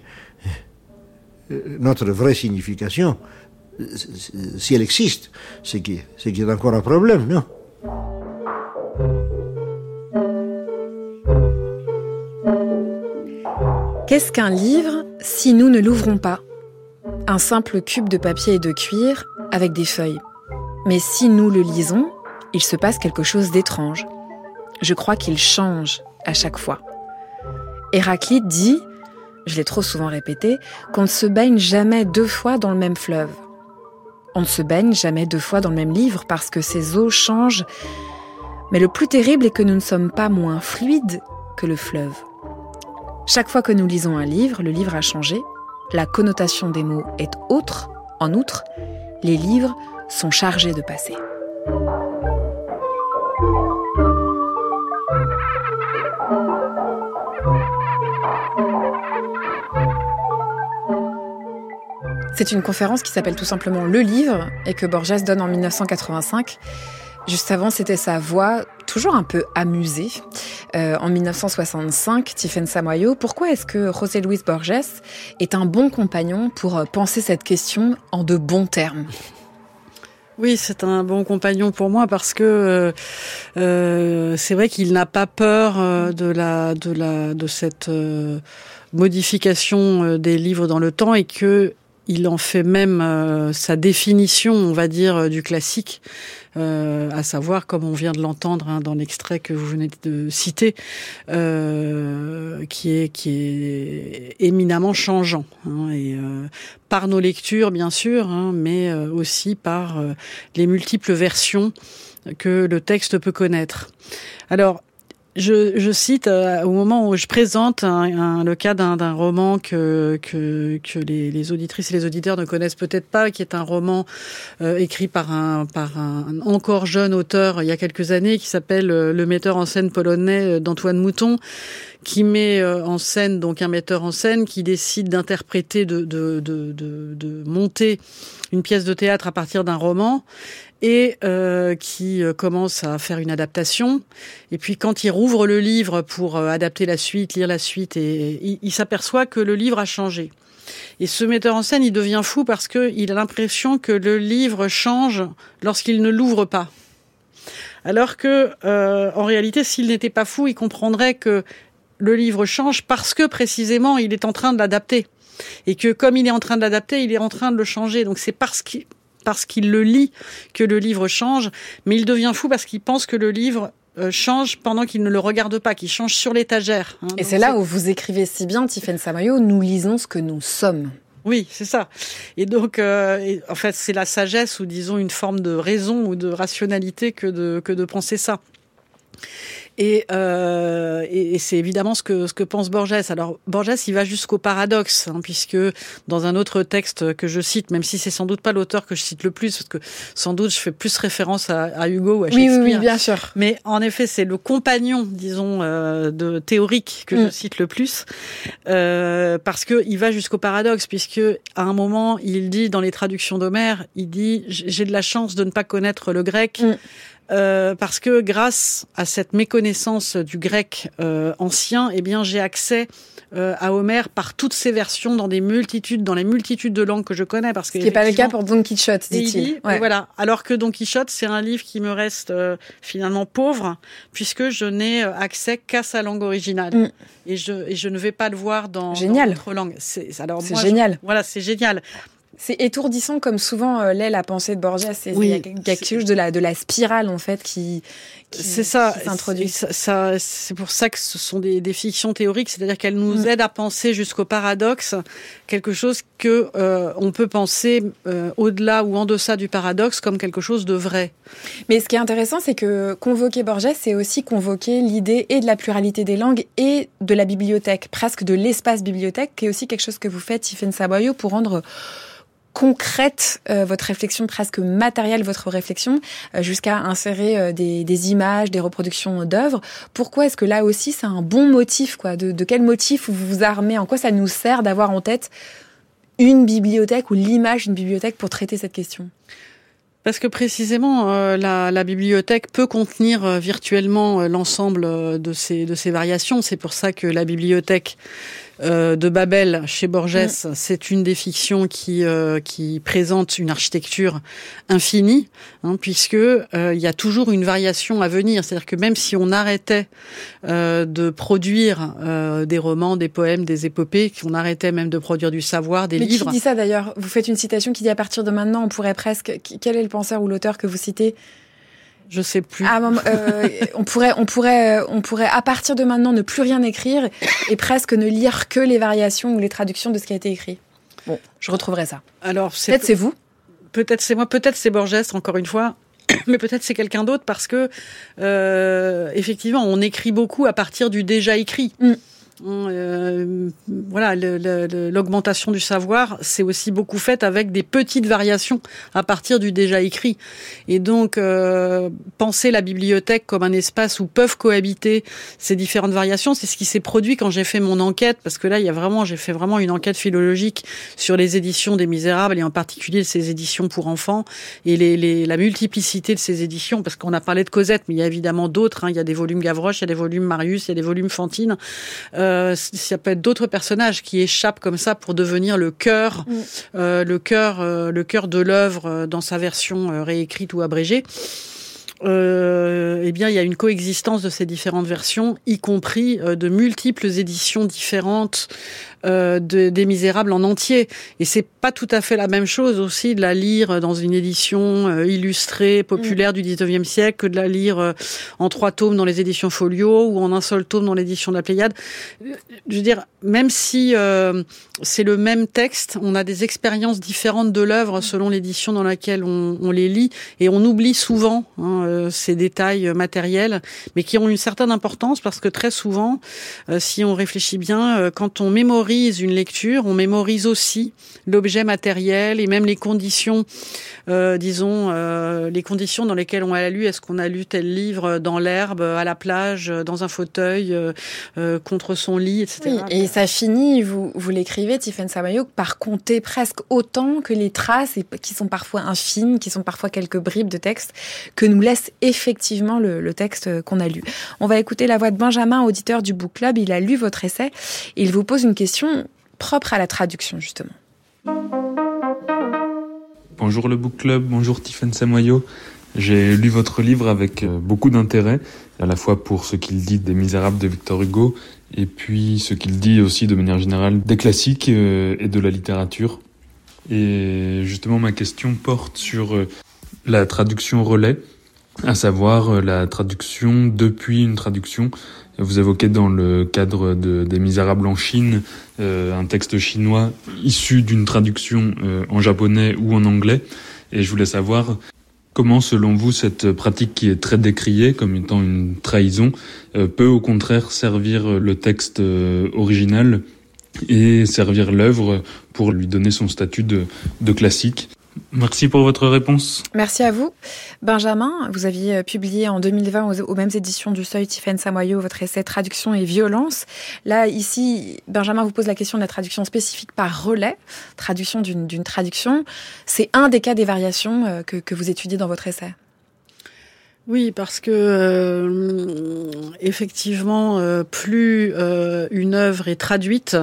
notre vraie signification, si elle existe, ce qui, ce qui est encore un problème, non? Qu'est-ce qu'un livre si nous ne l'ouvrons pas? Un simple cube de papier et de cuir avec des feuilles. Mais si nous le lisons, il se passe quelque chose d'étrange. Je crois qu'il change à chaque fois. Héraclite dit, je l'ai trop souvent répété, qu'on ne se baigne jamais deux fois dans le même fleuve. On ne se baigne jamais deux fois dans le même livre parce que ces eaux changent. Mais le plus terrible est que nous ne sommes pas moins fluides que le fleuve. Chaque fois que nous lisons un livre, le livre a changé. La connotation des mots est autre. En outre, les livres sont chargés de passé. C'est une conférence qui s'appelle tout simplement Le Livre et que Borges donne en mille neuf cent quatre-vingt-cinq. Juste avant, c'était sa voix, toujours un peu amusé. Euh, en mille neuf cent soixante-cinq, Tiphaine Samoyau, pourquoi est-ce que José Luis Borges est un bon compagnon pour penser cette question en de bons termes ? Oui, c'est un bon compagnon pour moi parce que euh, c'est vrai qu'il n'a pas peur euh, de la de la de cette euh, modification des livres dans le temps et que il en fait même euh, sa définition, on va dire, du classique, euh, à savoir, comme on vient de l'entendre hein, dans l'extrait que vous venez de citer, euh, qui est qui est éminemment changeant, hein, et euh, par nos lectures bien sûr, hein, mais euh, aussi par euh, les multiples versions que le texte peut connaître. Alors, Je, je cite euh, au moment où je présente un, un, le cas d'un, d'un roman que, que, que les, les auditrices et les auditeurs ne connaissent peut-être pas, qui est un roman euh, écrit par un, par un, un encore jeune auteur il y a quelques années, qui s'appelle euh, Le metteur en scène polonais d'Antoine Mouton, qui met euh, en scène donc un metteur en scène qui décide d'interpréter, de, de, de, de, de monter une pièce de théâtre à partir d'un roman, et euh, qui euh, commence à faire une adaptation. Et puis quand il rouvre le livre pour euh, adapter la suite, lire la suite, et, et il, il s'aperçoit que le livre a changé. Et ce metteur en scène, il devient fou parce que il a l'impression que le livre change lorsqu'il ne l'ouvre pas. Alors que, euh, en réalité, s'il n'était pas fou, il comprendrait que le livre change parce que précisément il est en train de l'adapter. Et que comme il est en train de l'adapter, il est en train de le changer. Donc c'est parce qu'il parce qu'il le lit que le livre change, mais il devient fou parce qu'il pense que le livre euh, change pendant qu'il ne le regarde pas, qu'il change sur l'étagère. Hein. Et donc c'est là c'est... où vous écrivez si bien, Tiphaine Samoyau, nous lisons ce que nous sommes. Oui, c'est ça. Et donc, euh, et, en fait, c'est la sagesse ou disons une forme de raison ou de rationalité que de, que de penser ça. Et, euh, et, et c'est évidemment ce que ce que pense Borges. Alors Borges, il va jusqu'au paradoxe, hein, puisque dans un autre texte que je cite, même si c'est sans doute pas l'auteur que je cite le plus, parce que sans doute je fais plus référence à, à Hugo ou à Shakespeare. Oui, oui, oui, bien sûr. Mais en effet, c'est le compagnon, disons, euh, de théorique que mm. je cite le plus, euh, parce que il va jusqu'au paradoxe, puisque à un moment, il dit dans les traductions d'Homère, il dit j'ai de la chance de ne pas connaître le grec. Mm. Euh, parce que grâce à cette méconnaissance du grec euh, ancien, eh bien j'ai accès euh, à Homère par toutes ses versions dans des multitudes, dans les multitudes de langues que je connais. Parce que ce qui n'est pas le cas pour Don Quichotte, dit-il. dit, ouais. Voilà. Alors que Don Quichotte, c'est un livre qui me reste euh, finalement pauvre, puisque je n'ai accès qu'à sa langue originale. Mm. Et, je, et je ne vais pas le voir dans, dans d'autres langues. C'est, alors, c'est moi, génial. Je, voilà, c'est génial. C'est étourdissant comme souvent euh, l'est la pensée de Borges. C'est, oui, il y a quelque chose de la, de la spirale en fait qui, qui, c'est ça, qui s'introduit. Ça, ça, c'est pour ça que ce sont des, des fictions théoriques, c'est-à-dire qu'elles nous mmh. aident à penser jusqu'au paradoxe, quelque chose que euh, on peut penser euh, au-delà ou en deçà du paradoxe comme quelque chose de vrai. Mais ce qui est intéressant, c'est que convoquer Borges, c'est aussi convoquer l'idée et de la pluralité des langues et de la bibliothèque, presque de l'espace bibliothèque, qui est aussi quelque chose que vous faites, Tiphaine Samoyau, pour rendre concrète euh, votre réflexion, presque matérielle votre réflexion, euh, jusqu'à insérer euh, des, des images, des reproductions d'œuvres. Pourquoi est-ce que là aussi c'est un bon motif, quoi ? De, de quel motif vous vous armez ? En quoi ça nous sert d'avoir en tête une bibliothèque ou l'image d'une bibliothèque pour traiter cette question ? Parce que précisément, euh, la, la bibliothèque peut contenir euh, virtuellement euh, l'ensemble euh, de ces, de ces variations. C'est pour ça que la bibliothèque euh, de Babel chez Borges, mmh. c'est une des fictions qui, euh, qui présente une architecture infinie, hein, puisque euh, il y a toujours une variation à venir. C'est-à-dire que même si on arrêtait euh, de produire euh, des romans, des poèmes, des épopées, qu'on arrêtait même de produire du savoir, des Mais livres... Mais qui dit ça d'ailleurs ? Vous faites une citation qui dit à partir de maintenant, on pourrait presque... Quel est le penseur ou l'auteur que vous citez ? Je sais plus. Ah, euh, on pourrait, on pourrait, on pourrait à partir de maintenant ne plus rien écrire et presque ne lire que les variations ou les traductions de ce qui a été écrit. Bon, je retrouverai ça. Alors, c'est peut-être c'est vous. Peut-être c'est moi. Peut-être c'est Borges. Encore une fois. Mais peut-être c'est quelqu'un d'autre parce que euh, effectivement, on écrit beaucoup à partir du déjà écrit. Mm. Euh, voilà, le, le, l'augmentation du savoir, c'est aussi beaucoup fait avec des petites variations à partir du déjà écrit. Et donc, euh, penser la bibliothèque comme un espace où peuvent cohabiter ces différentes variations, c'est ce qui s'est produit quand j'ai fait mon enquête, parce que là, il y a vraiment, j'ai fait vraiment une enquête philologique sur les éditions des Misérables et en particulier ces éditions pour enfants et les, les, la multiplicité de ces éditions, parce qu'on a parlé de Cosette, mais il y a évidemment d'autres. Hein, il y a des volumes Gavroche, il y a des volumes Marius, il y a des volumes Fantine. Euh, ça peut être d'autres personnages qui échappent comme ça pour devenir le cœur, mmh. euh, le cœur, euh, le cœur de l'œuvre euh, dans sa version euh, réécrite ou abrégée. Euh, eh bien, il y a une coexistence de ces différentes versions, y compris euh, de multiples éditions différentes euh, de, des Misérables en entier. Et c'est pas tout à fait la même chose aussi de la lire dans une édition euh, illustrée, populaire mmh. du dix-neuvième siècle, que de la lire euh, en trois tomes dans les éditions Folio ou en un seul tome dans l'édition de la Pléiade. Je veux dire, même si euh, c'est le même texte, on a des expériences différentes de l'œuvre selon l'édition dans laquelle on, on les lit, et on oublie souvent hein, euh, ces détails matériels, mais qui ont une certaine importance parce que très souvent, euh, si on réfléchit bien, euh, quand on mémorise une lecture, on mémorise aussi l'objet matériel et même les conditions, euh, disons, euh, les conditions dans lesquelles on a lu. Est-ce qu'on a lu tel livre dans l'herbe, à la plage, dans un fauteuil, euh, euh, contre son lit, et cetera. Oui, et ça finit, vous, vous l'écrivez, Tiffaine Samayoc, par compter presque autant que les traces, et qui sont parfois infimes, qui sont parfois quelques bribes de texte, que nous laisse effectivement le, le texte qu'on a lu. On va écouter la voix de Benjamin, auditeur du Book Club. Il a lu votre essai et il vous pose une question propre à la traduction, justement. Bonjour le Book Club, bonjour Tiffaine Samoyo. J'ai lu votre livre avec beaucoup d'intérêt, à la fois pour ce qu'il dit des Misérables de Victor Hugo, et puis ce qu'il dit aussi de manière générale des classiques et de la littérature. Et justement, ma question porte sur la traduction relais, à savoir la traduction depuis une traduction. Vous évoquez dans le cadre de, des Misérables en Chine euh, un texte chinois issu d'une traduction euh, en japonais ou en anglais. Et je voulais savoir comment, selon vous, cette pratique qui est très décriée comme étant une trahison euh, peut au contraire servir le texte euh, original et servir l'œuvre pour lui donner son statut de, de classique. Merci pour votre réponse. Merci à vous. Benjamin, vous aviez publié en deux mille vingt aux, aux mêmes éditions du Seuil, Tiffaine Samoyo, votre essai « Traduction et violence ». Là, ici, Benjamin vous pose la question de la traduction spécifique par relais, traduction d'une, d'une traduction. C'est un des cas des variations que, que vous étudiez dans votre essai. Oui, parce que euh, effectivement, euh, plus euh, une œuvre est traduite,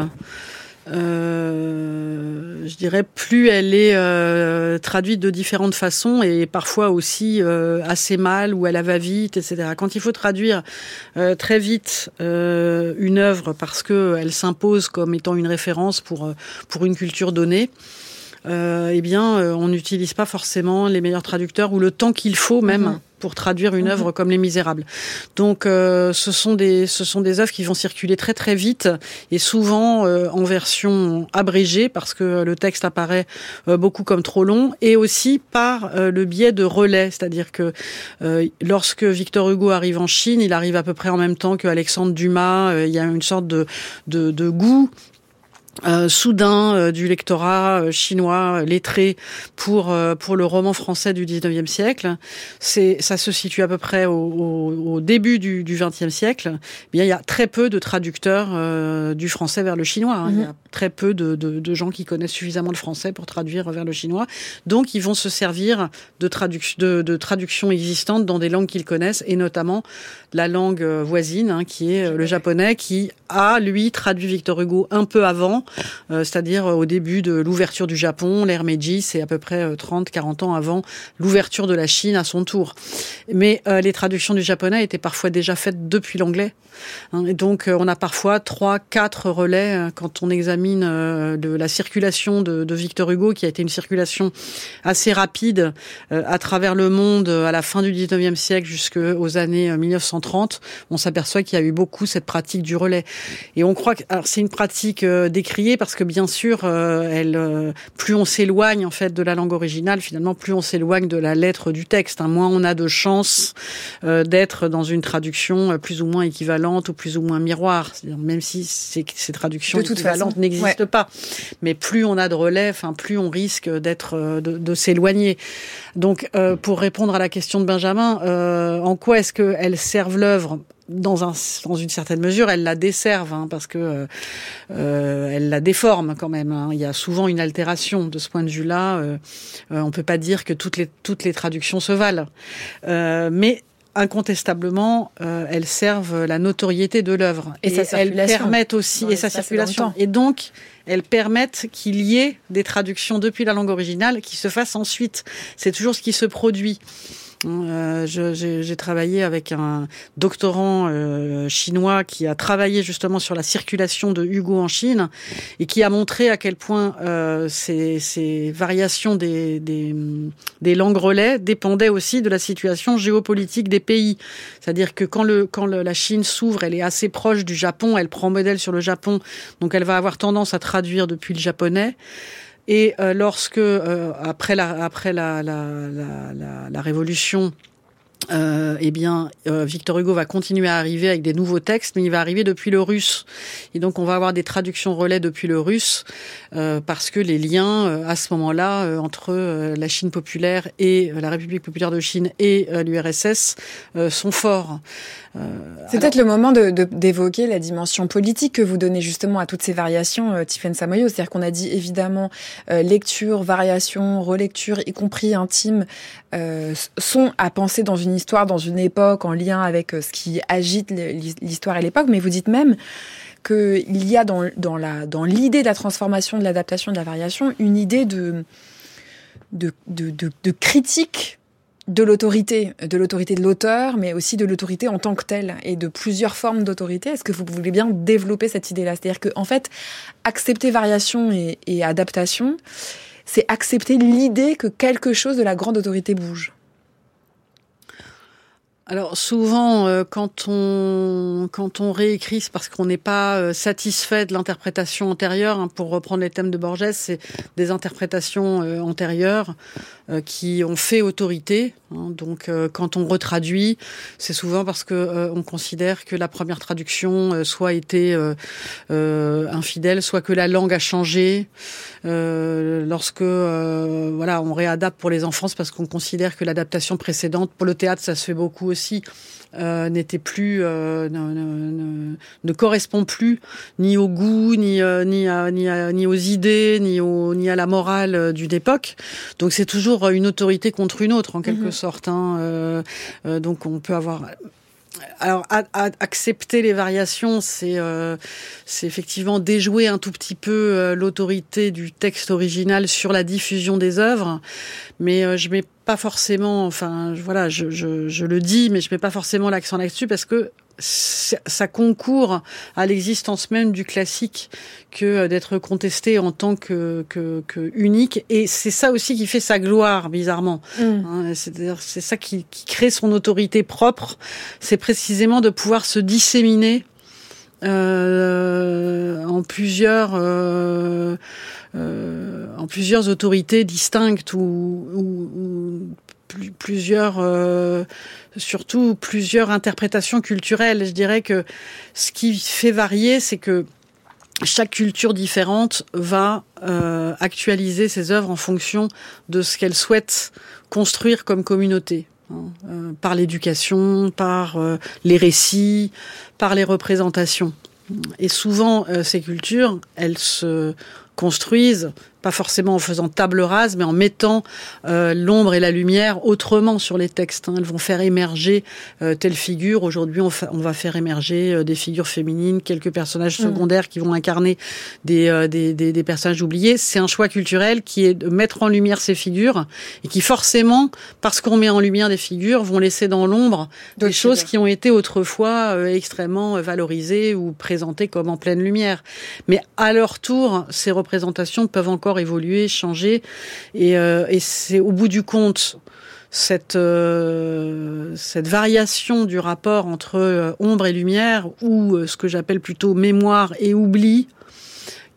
Euh, je dirais plus elle est euh, traduite de différentes façons et parfois aussi euh, assez mal ou elle va vite, et cetera. Quand il faut traduire euh, très vite euh, une œuvre parce que elle s'impose comme étant une référence pour pour une culture donnée, euh, eh bien, euh, on n'utilise pas forcément les meilleurs traducteurs ou le temps qu'il faut même. Mmh. Pour traduire une œuvre comme Les Misérables. Donc, euh, ce sont des ce sont des œuvres qui vont circuler très très vite et souvent euh, en version abrégée parce que le texte apparaît euh, beaucoup comme trop long et aussi par euh, le biais de relais, c'est-à-dire que euh, lorsque Victor Hugo arrive en Chine, il arrive à peu près en même temps que Alexandre Dumas. Euh, il y a une sorte de de, de goût. Euh, soudain euh, du lectorat euh, chinois euh, lettré pour euh, pour le roman français du dix-neuvième siècle. C'est ça se situe à peu près au, au, au début du, du vingtième siècle. Bien, il y a très peu de traducteurs euh, du français vers le chinois. Hein. Mm-hmm. Il y a très peu de, de, de gens qui connaissent suffisamment le français pour traduire vers le chinois. Donc, ils vont se servir de, traduc- de, de traductions existantes dans des langues qu'ils connaissent, et notamment la langue voisine, hein, qui est le japonais, qui a, lui, traduit Victor Hugo un peu avant, euh, c'est-à-dire au début de l'ouverture du Japon. L'ère Meiji, c'est à peu près trente à quarante ans avant l'ouverture de la Chine à son tour. Mais euh, les traductions du japonais étaient parfois déjà faites depuis l'anglais. Hein, et donc, euh, on a parfois trois, quatre relais euh, quand on examine euh, de la circulation de, de Victor Hugo, qui a été une circulation assez rapide euh, à travers le monde euh, à la fin du dix-neuvième siècle jusqu'aux années euh, mille neuf cent trente. On s'aperçoit qu'il y a eu beaucoup cette pratique du relais. Et on croit que alors, c'est une pratique euh, décrite décriée parce que bien sûr, euh, elle, euh, plus on s'éloigne en fait de la langue originale, finalement, plus on s'éloigne de la lettre du texte. Hein. Moins on a de chances euh, d'être dans une traduction plus ou moins équivalente ou plus ou moins miroir. C'est-à-dire, même si ces, ces traductions de toute équivalentes façon, n'existent ouais. pas, mais plus on a de relais, enfin plus on risque d'être, de, de s'éloigner. Donc, euh, pour répondre à la question de Benjamin, euh, en quoi est-ce qu'elles servent l'œuvre ? Dans, un, dans une certaine mesure, elles la desservent, hein, parce que euh, elles la déforment quand même. Hein. Il y a souvent une altération de ce point de vue-là. Euh, euh, on peut pas dire que toutes les toutes les traductions se valent, euh, mais incontestablement, euh, elles servent la notoriété de l'œuvre et, et sa circulation. Elles permettent aussi et sa circulation. Et donc, elles permettent qu'il y ait des traductions depuis la langue originale qui se fassent ensuite. C'est toujours ce qui se produit. Euh, je, j'ai, j'ai travaillé avec un doctorant euh, chinois qui a travaillé justement sur la circulation de Hugo en Chine et qui a montré à quel point euh, ces, ces variations des, des, des langues relais dépendaient aussi de la situation géopolitique des pays. C'est-à-dire que quand, le, quand le, la Chine s'ouvre, elle est assez proche du Japon, elle prend modèle sur le Japon, donc elle va avoir tendance à traduire depuis le japonais. Et euh, lorsque, euh, après, la, après la, la, la, la, la Révolution, euh, eh bien, euh, Victor Hugo va continuer à arriver avec des nouveaux textes, mais il va arriver depuis le russe. Et donc, on va avoir des traductions relais depuis le russe, euh, parce que les liens, euh, à ce moment-là, euh, entre euh, la Chine populaire et euh, la République populaire de Chine et euh, l'U R S S euh, sont forts. Euh, C'est alors... peut-être le moment de, de, d'évoquer la dimension politique que vous donnez justement à toutes ces variations, euh, Tiffaine Samoyo. C'est-à-dire qu'on a dit évidemment euh, lecture, variation, relecture, y compris intime, euh, sont à penser dans une histoire, dans une époque, en lien avec euh, ce qui agite l'histoire et l'époque. Mais vous dites même qu'il y a dans, dans, la, dans l'idée de la transformation, de l'adaptation, de la variation, une idée de, de, de, de, de critique de l'autorité, de l'autorité de l'auteur, mais aussi de l'autorité en tant que telle, et de plusieurs formes d'autorité. Est-ce que vous voulez bien développer cette idée-là ? C'est-à-dire que, en fait, accepter variation et, et adaptation, c'est accepter l'idée que quelque chose de la grande autorité bouge. Alors souvent, euh, quand on quand on réécrit, c'est parce qu'on n'est pas euh, satisfait de l'interprétation antérieure. Hein, pour reprendre les thèmes de Borges, c'est des interprétations euh, antérieures euh, qui ont fait autorité. Hein, donc, euh, quand on retraduit, c'est souvent parce que euh, on considère que la première traduction euh, soit été euh, euh, infidèle, soit que la langue a changé. Euh, lorsque euh, voilà, on réadapte pour les enfants, c'est parce qu'on considère que l'adaptation précédente, pour le théâtre, ça se fait beaucoup aussi, euh, n'était plus, euh, ne, ne, ne, ne correspond plus ni au goût, ni euh, ni, à, ni, à, ni aux idées, ni au ni à la morale d'une époque. Donc c'est toujours une autorité contre une autre en quelque mmh. sorte. Hein. Euh, euh, donc on peut avoir. Alors, à, à, accepter les variations, c'est, euh, c'est effectivement déjouer un tout petit peu euh, l'autorité du texte original sur la diffusion des œuvres, mais euh, je mets pas forcément, enfin, voilà, je, je, je le dis, mais je mets pas forcément l'accent là-dessus parce que ça concourt à l'existence même du classique que d'être contesté en tant que, que, que unique. Et c'est ça aussi qui fait sa gloire, bizarrement. Mmh. Hein, c'est-à-dire, c'est ça qui, qui crée son autorité propre. C'est précisément de pouvoir se disséminer euh, en plusieurs... Euh, euh, en plusieurs autorités distinctes ou, ou, ou plusieurs, euh, surtout plusieurs interprétations culturelles. Je dirais que ce qui fait varier, c'est que chaque culture différente va euh, actualiser ses œuvres en fonction de ce qu'elle souhaite construire comme communauté. Hein, euh, par l'éducation, par euh, les récits, par les représentations. Et souvent, euh, ces cultures, elles se construisent, pas forcément en faisant table rase, mais en mettant euh, l'ombre et la lumière autrement sur les textes. Hein. Elles vont faire émerger euh, telle figure. Aujourd'hui, on, fa- on va faire émerger euh, des figures féminines, quelques personnages secondaires mmh. qui vont incarner des, euh, des, des, des personnages oubliés. C'est un choix culturel qui est de mettre en lumière ces figures et qui forcément, parce qu'on met en lumière des figures, vont laisser dans l'ombre des D'autres choses figures. Qui ont été autrefois euh, extrêmement valorisées ou présentées comme en pleine lumière. Mais à leur tour, ces représentations peuvent encore évoluer, changer, et, euh, et c'est au bout du compte cette euh, cette variation du rapport entre euh, ombre et lumière, ou euh, ce que j'appelle plutôt mémoire et oubli,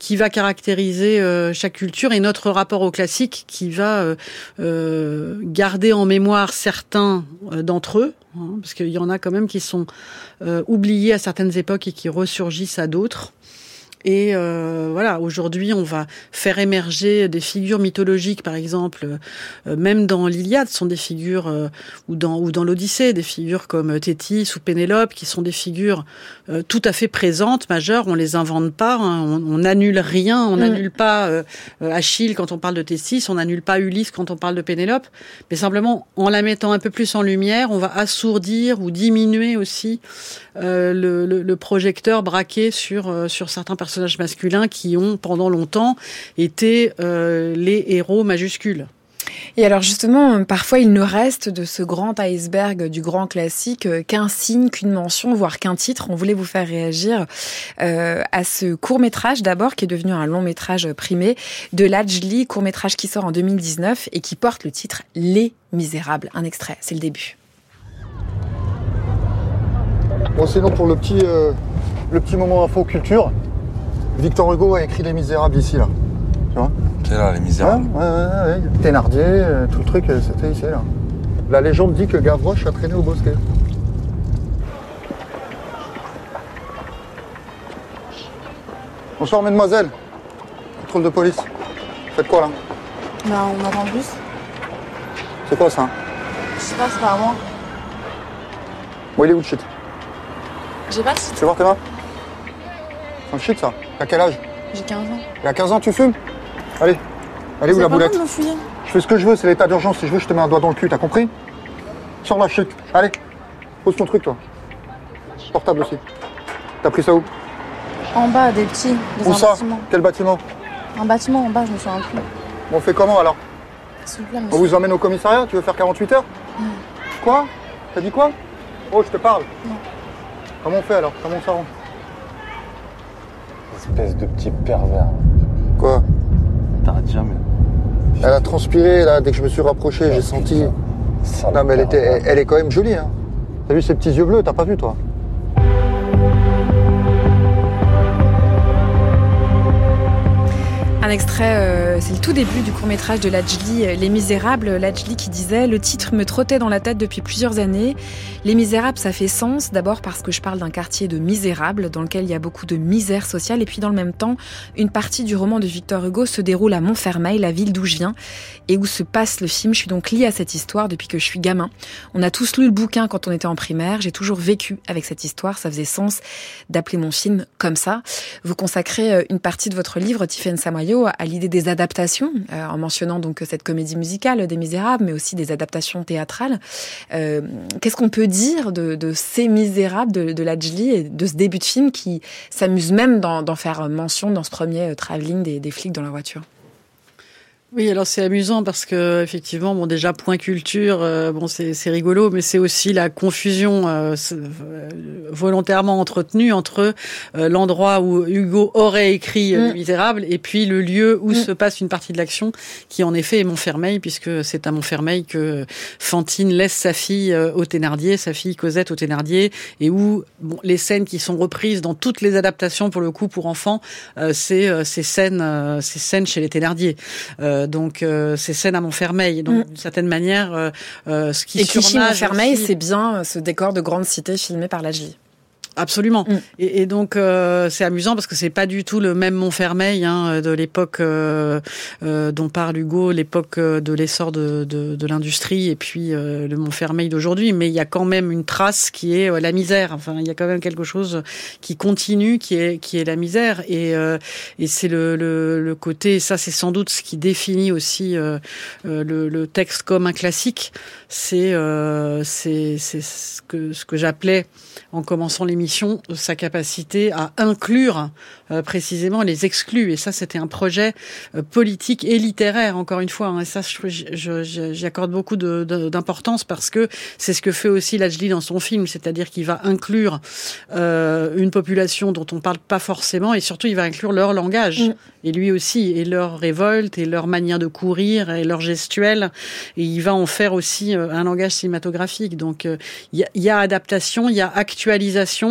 qui va caractériser euh, chaque culture et notre rapport au classique qui va euh, euh, garder en mémoire certains euh, d'entre eux, hein, parce qu'il y en a quand même qui sont euh, oubliés à certaines époques et qui ressurgissent à d'autres. Et euh, voilà, aujourd'hui, on va faire émerger des figures mythologiques, par exemple, euh, même dans l'Iliade, ce sont des figures, euh, ou dans ou dans l'Odyssée, des figures comme Thétis ou Pénélope, qui sont des figures euh, tout à fait présentes, majeures. On les invente pas, hein, on n'annule rien, on n'annule mmh. pas euh, Achille quand on parle de Thétis, on n'annule pas Ulysse quand on parle de Pénélope, mais simplement en la mettant un peu plus en lumière, on va assourdir ou diminuer aussi euh, le, le, le projecteur braqué sur euh, sur certains personnages personnages masculins qui ont pendant longtemps été euh, les héros majuscules. Et alors justement, parfois il ne reste de ce grand iceberg du grand classique qu'un signe, qu'une mention, voire qu'un titre. On voulait vous faire réagir euh, à ce court-métrage d'abord, qui est devenu un long-métrage primé, de Lajli, court-métrage qui sort en deux mille dix-neuf et qui porte le titre « Les Misérables ». Un extrait, c'est le début. Bon, sinon pour le petit, euh, le petit moment info culture, Victor Hugo a écrit Les Misérables ici, là. Tu vois ? C'est là, Les Misérables. Ouais, ouais, ouais, ouais. Thénardier, euh, tout le truc, c'était ici, là. La légende dit que Gavroche a traîné au Bosquet. Bonsoir, mesdemoiselles. Contrôle de police. Faites quoi, là ? Bah, on attend plus. C'est quoi, ça ? Je sais pas, c'est pas à moi. Bon, il est où le shit ? J'ai pas de shit. Tu veux voir tes mains ? C'est un shit, ça. T'as quel âge ? J'ai quinze ans. Il a quinze ans, tu fumes ? Allez. Allez, où la boulette ? Me fouiller. Je fais ce que je veux, c'est l'état d'urgence. Si je veux, je te mets un doigt dans le cul, t'as compris ? Sors la shit. Allez. Pose ton truc, toi. Portable aussi. T'as pris ça où ? En bas, des petits. Dans Où un ça ? bâtiment. Quel bâtiment ? Un bâtiment en bas, je me souviens plus. Bon, on fait comment, alors ? S'il vous plaît, On monsieur. vous emmène au commissariat ? Tu veux faire quarante-huit heures ? Mm. Quoi ? T'as dit quoi ? Oh, je te parle. Non. Comment on fait, alors ? Comment on s'arrange ? Espèce de petit pervers. Quoi ? T'arrêtes jamais. Elle a transpiré, là, dès que je me suis rapproché, j'ai senti... Non, mais elle, était, elle, elle est quand même jolie, hein. T'as vu ses petits yeux bleus ? T'as pas vu, toi ? Un extrait, euh, c'est le tout début du court-métrage de Lajli, Les Misérables. Lajli qui disait « Le titre me trottait dans la tête depuis plusieurs années. Les Misérables, ça fait sens, d'abord parce que je parle d'un quartier de misérables, dans lequel il y a beaucoup de misère sociale. Et puis dans le même temps, une partie du roman de Victor Hugo se déroule à Montfermeil, la ville d'où je viens, et où se passe le film. Je suis donc liée à cette histoire depuis que je suis gamin. On a tous lu le bouquin quand on était en primaire. J'ai toujours vécu avec cette histoire. Ça faisait sens d'appeler mon film comme ça. » Vous consacrez une partie de votre livre, Tiffaine Samoyo, à l'idée des adaptations, euh, en mentionnant donc cette comédie musicale des Misérables, mais aussi des adaptations théâtrales. Euh, qu'est-ce qu'on peut dire de, de ces Misérables de, de Lajli et de ce début de film qui s'amuse même d'en, d'en faire mention dans ce premier euh, travelling des, des flics dans la voiture? Oui, alors c'est amusant parce que effectivement, bon déjà point culture, euh, bon c'est c'est rigolo, mais c'est aussi la confusion euh, euh, volontairement entretenue entre euh, l'endroit où Hugo aurait écrit euh, mmh. Les Misérables et puis le lieu où mmh. se passe une partie de l'action, qui en effet est Montfermeil, puisque c'est à Montfermeil que Fantine laisse sa fille euh, au Thénardier, sa fille Cosette au Thénardier, et où bon, les scènes qui sont reprises dans toutes les adaptations pour le coup pour enfants, euh, c'est euh, ces scènes, euh, ces scènes chez les Thénardier. Euh, Donc, euh, ces scènes à Montfermeil. Donc, mmh. d'une certaine manière, euh, euh, ce qui Et Clichy Montfermeil, aussi... c'est bien ce décor de grande cité filmé par Lajli. Absolument. Mm. Et, et donc euh, c'est amusant parce que c'est pas du tout le même Montfermeil hein, de l'époque euh, euh, dont parle Hugo, l'époque de l'essor de, de, de l'industrie et puis euh, le Montfermeil d'aujourd'hui. Mais il y a quand même une trace qui est euh, la misère. Enfin, il y a quand même quelque chose qui continue, qui est qui est la misère. Et euh, et c'est le, le le côté. Ça, c'est sans doute ce qui définit aussi euh, euh, le, le texte comme un classique. C'est euh, c'est c'est ce que ce que j'appelais en commençant l'émission sa capacité à inclure euh, précisément les exclus. Et ça, c'était un projet euh, politique et littéraire, encore une fois. Hein, et ça, je, je, je, j'y accorde beaucoup de, de, d'importance parce que c'est ce que fait aussi Lajli dans son film, c'est-à-dire qu'il va inclure euh, une population dont on parle pas forcément et surtout, il va inclure leur langage. Mmh. Et lui aussi, et leur révolte, et leur manière de courir, et leur gestuelle. Et il va en faire aussi euh, un langage cinématographique. Donc, il euh, y, y a adaptation, il y a actualisation,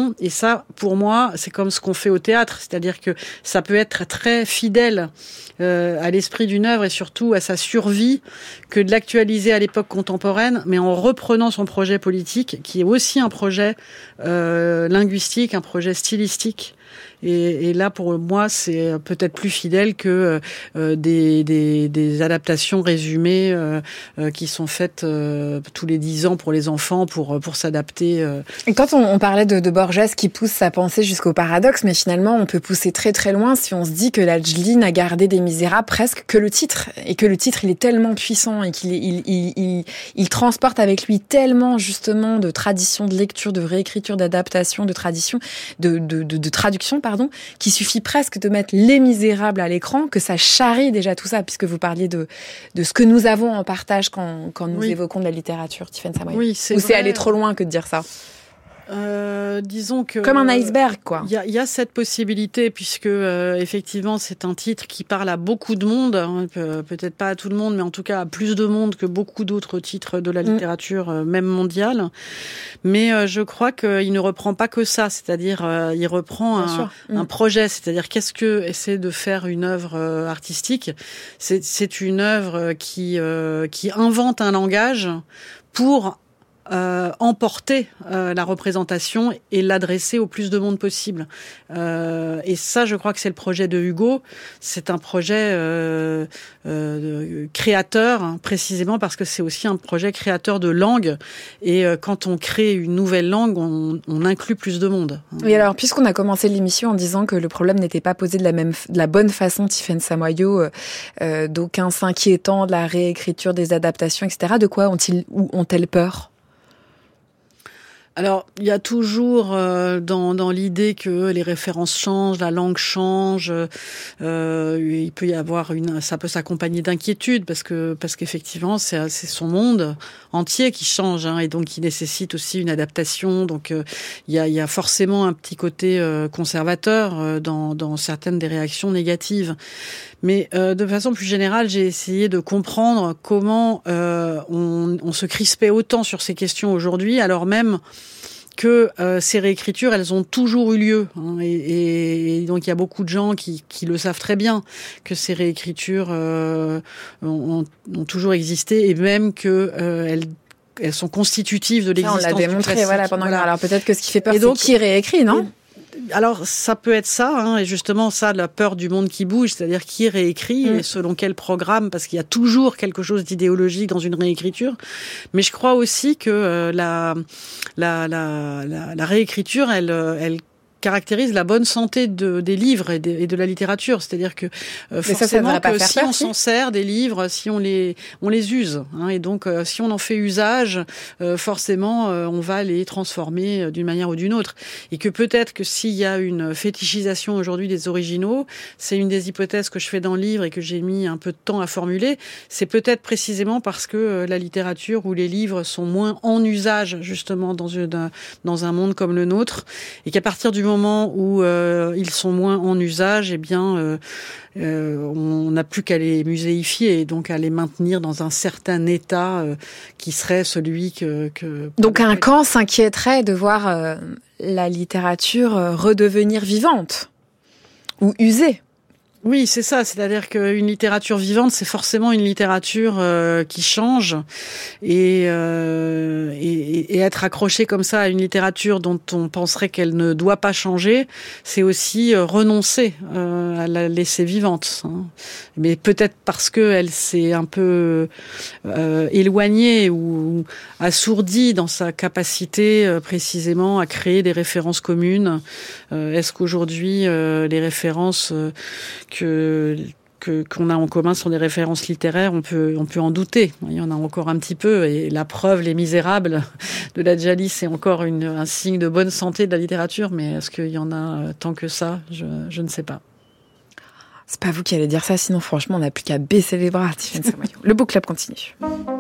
adaptation. Et ça, pour moi, c'est comme ce qu'on fait au théâtre. C'est-à-dire que ça peut être très fidèle euh, à l'esprit d'une œuvre et surtout à sa survie que de l'actualiser à l'époque contemporaine, mais en reprenant son projet politique, qui est aussi un projet euh, linguistique, un projet stylistique. Et, et là, pour moi, c'est peut-être plus fidèle que euh, des, des, des adaptations résumées euh, euh, qui sont faites euh, tous les dix ans pour les enfants, pour, pour s'adapter. Euh. Et quand on, on parlait de, de Borges qui pousse sa pensée jusqu'au paradoxe, mais finalement, on peut pousser très très loin si on se dit que Lajli n'a gardé des Misérables presque que le titre. Et que le titre, il est tellement puissant et qu'il il, il, il, il transporte avec lui tellement, justement, de traditions de lecture, de réécriture, d'adaptation, de tradition, de, de, de, de traduction, pardon, qu'il suffit presque de mettre Les Misérables à l'écran, que ça charrie déjà tout ça, puisque vous parliez de, de ce que nous avons en partage quand, quand nous oui. évoquons de la littérature, Tiffaine Samoyo. Oui, c'est Ou vrai. c'est aller trop loin que de dire ça? Euh, disons que comme un iceberg, quoi. Il y a, y a cette possibilité puisque euh, effectivement c'est un titre qui parle à beaucoup de monde, hein, peut-être pas à tout le monde, mais en tout cas à plus de monde que beaucoup d'autres titres de la littérature, mmh. euh, même mondiale. Mais euh, je crois qu'il ne reprend pas que ça, c'est-à-dire euh, il reprend un, mmh. un projet, c'est-à-dire qu'est-ce que essaie de faire une œuvre euh, artistique. C'est, c'est une œuvre qui euh, qui invente un langage pour Euh, emporter euh, la représentation et l'adresser au plus de monde possible. Euh, et ça, je crois que c'est le projet de Hugo. C'est un projet euh, euh, créateur, hein, précisément parce que c'est aussi un projet créateur de langue. Et euh, quand on crée une nouvelle langue, on, on inclut plus de monde. Oui, alors, puisqu'on a commencé l'émission en disant que le problème n'était pas posé de la même, de la bonne façon, Tiffaine Samoyo, euh, d'aucuns s'inquiétant de la réécriture des adaptations, et cetera, de quoi ont-ils ou ont-elles peur ? Alors, il y a toujours euh, dans, dans l'idée que les références changent, la langue change. Euh, il peut y avoir une, ça peut s'accompagner d'inquiétude parce que parce qu'effectivement, c'est, c'est son monde entier qui change, hein, et donc qui nécessite aussi une adaptation. Donc, euh, il y a, il y a forcément un petit côté euh, conservateur euh, dans, dans certaines des réactions négatives. Mais euh, de façon plus générale, j'ai essayé de comprendre comment euh, on, on se crispait autant sur ces questions aujourd'hui, alors même que euh, ces réécritures, elles ont toujours eu lieu, hein, et, et donc il y a beaucoup de gens qui, qui le savent très bien que ces réécritures euh, ont, ont toujours existé, et même que euh, elles elles sont constitutives de l'existence. Ça, on l'a démontré, du voilà, pendant. Voilà. Alors peut-être que ce qui fait peur, et donc, c'est qui réécrit, non ? Alors, ça peut être ça, hein, et justement, ça, la peur du monde qui bouge, c'est-à-dire qui réécrit, mmh. et selon quel programme, parce qu'il y a toujours quelque chose d'idéologique dans une réécriture. Mais je crois aussi que euh, la, la, la, la, la réécriture, elle, elle caractérise la bonne santé de, des livres et de, et de la littérature. C'est-à-dire que euh, forcément ça, ça que si peur, on si s'en sert des livres, si on les on les use, hein, et donc euh, si on en fait usage, euh, forcément euh, on va les transformer d'une manière ou d'une autre. Et que peut-être que s'il y a une fétichisation aujourd'hui des originaux, c'est une des hypothèses que je fais dans le livre et que j'ai mis un peu de temps à formuler, c'est peut-être précisément parce que euh, la littérature ou les livres sont moins en usage justement dans une dans un monde comme le nôtre, et qu'à partir du moment moment où euh, ils sont moins en usage, eh bien, euh, euh, on n'a plus qu'à les muséifier et donc à les maintenir dans un certain état euh, qui serait celui que... que donc un camp s'inquiéterait de voir euh, la littérature redevenir vivante ou usée. Oui, c'est ça. C'est-à-dire qu'une littérature vivante, c'est forcément une littérature euh, qui change, et, euh, et, et être accroché comme ça à une littérature dont on penserait qu'elle ne doit pas changer, c'est aussi euh, renoncer euh, à la laisser vivante. Hein. Mais peut-être parce que elle s'est un peu euh, éloignée ou assourdie dans sa capacité euh, précisément à créer des références communes. Euh, est-ce qu'aujourd'hui euh, les références euh, que que qu'on a en commun sont des références littéraires, on peut on peut en douter. Il y en a encore un petit peu, et la preuve, Les Misérables de Lajli, c'est encore une, un signe de bonne santé de la littérature, mais est-ce qu'il y en a tant que ça ? Je je ne sais pas. C'est pas vous qui allez dire ça, sinon franchement on n'a plus qu'à baisser les bras, Tiffaine Samoyo. Le book club continue.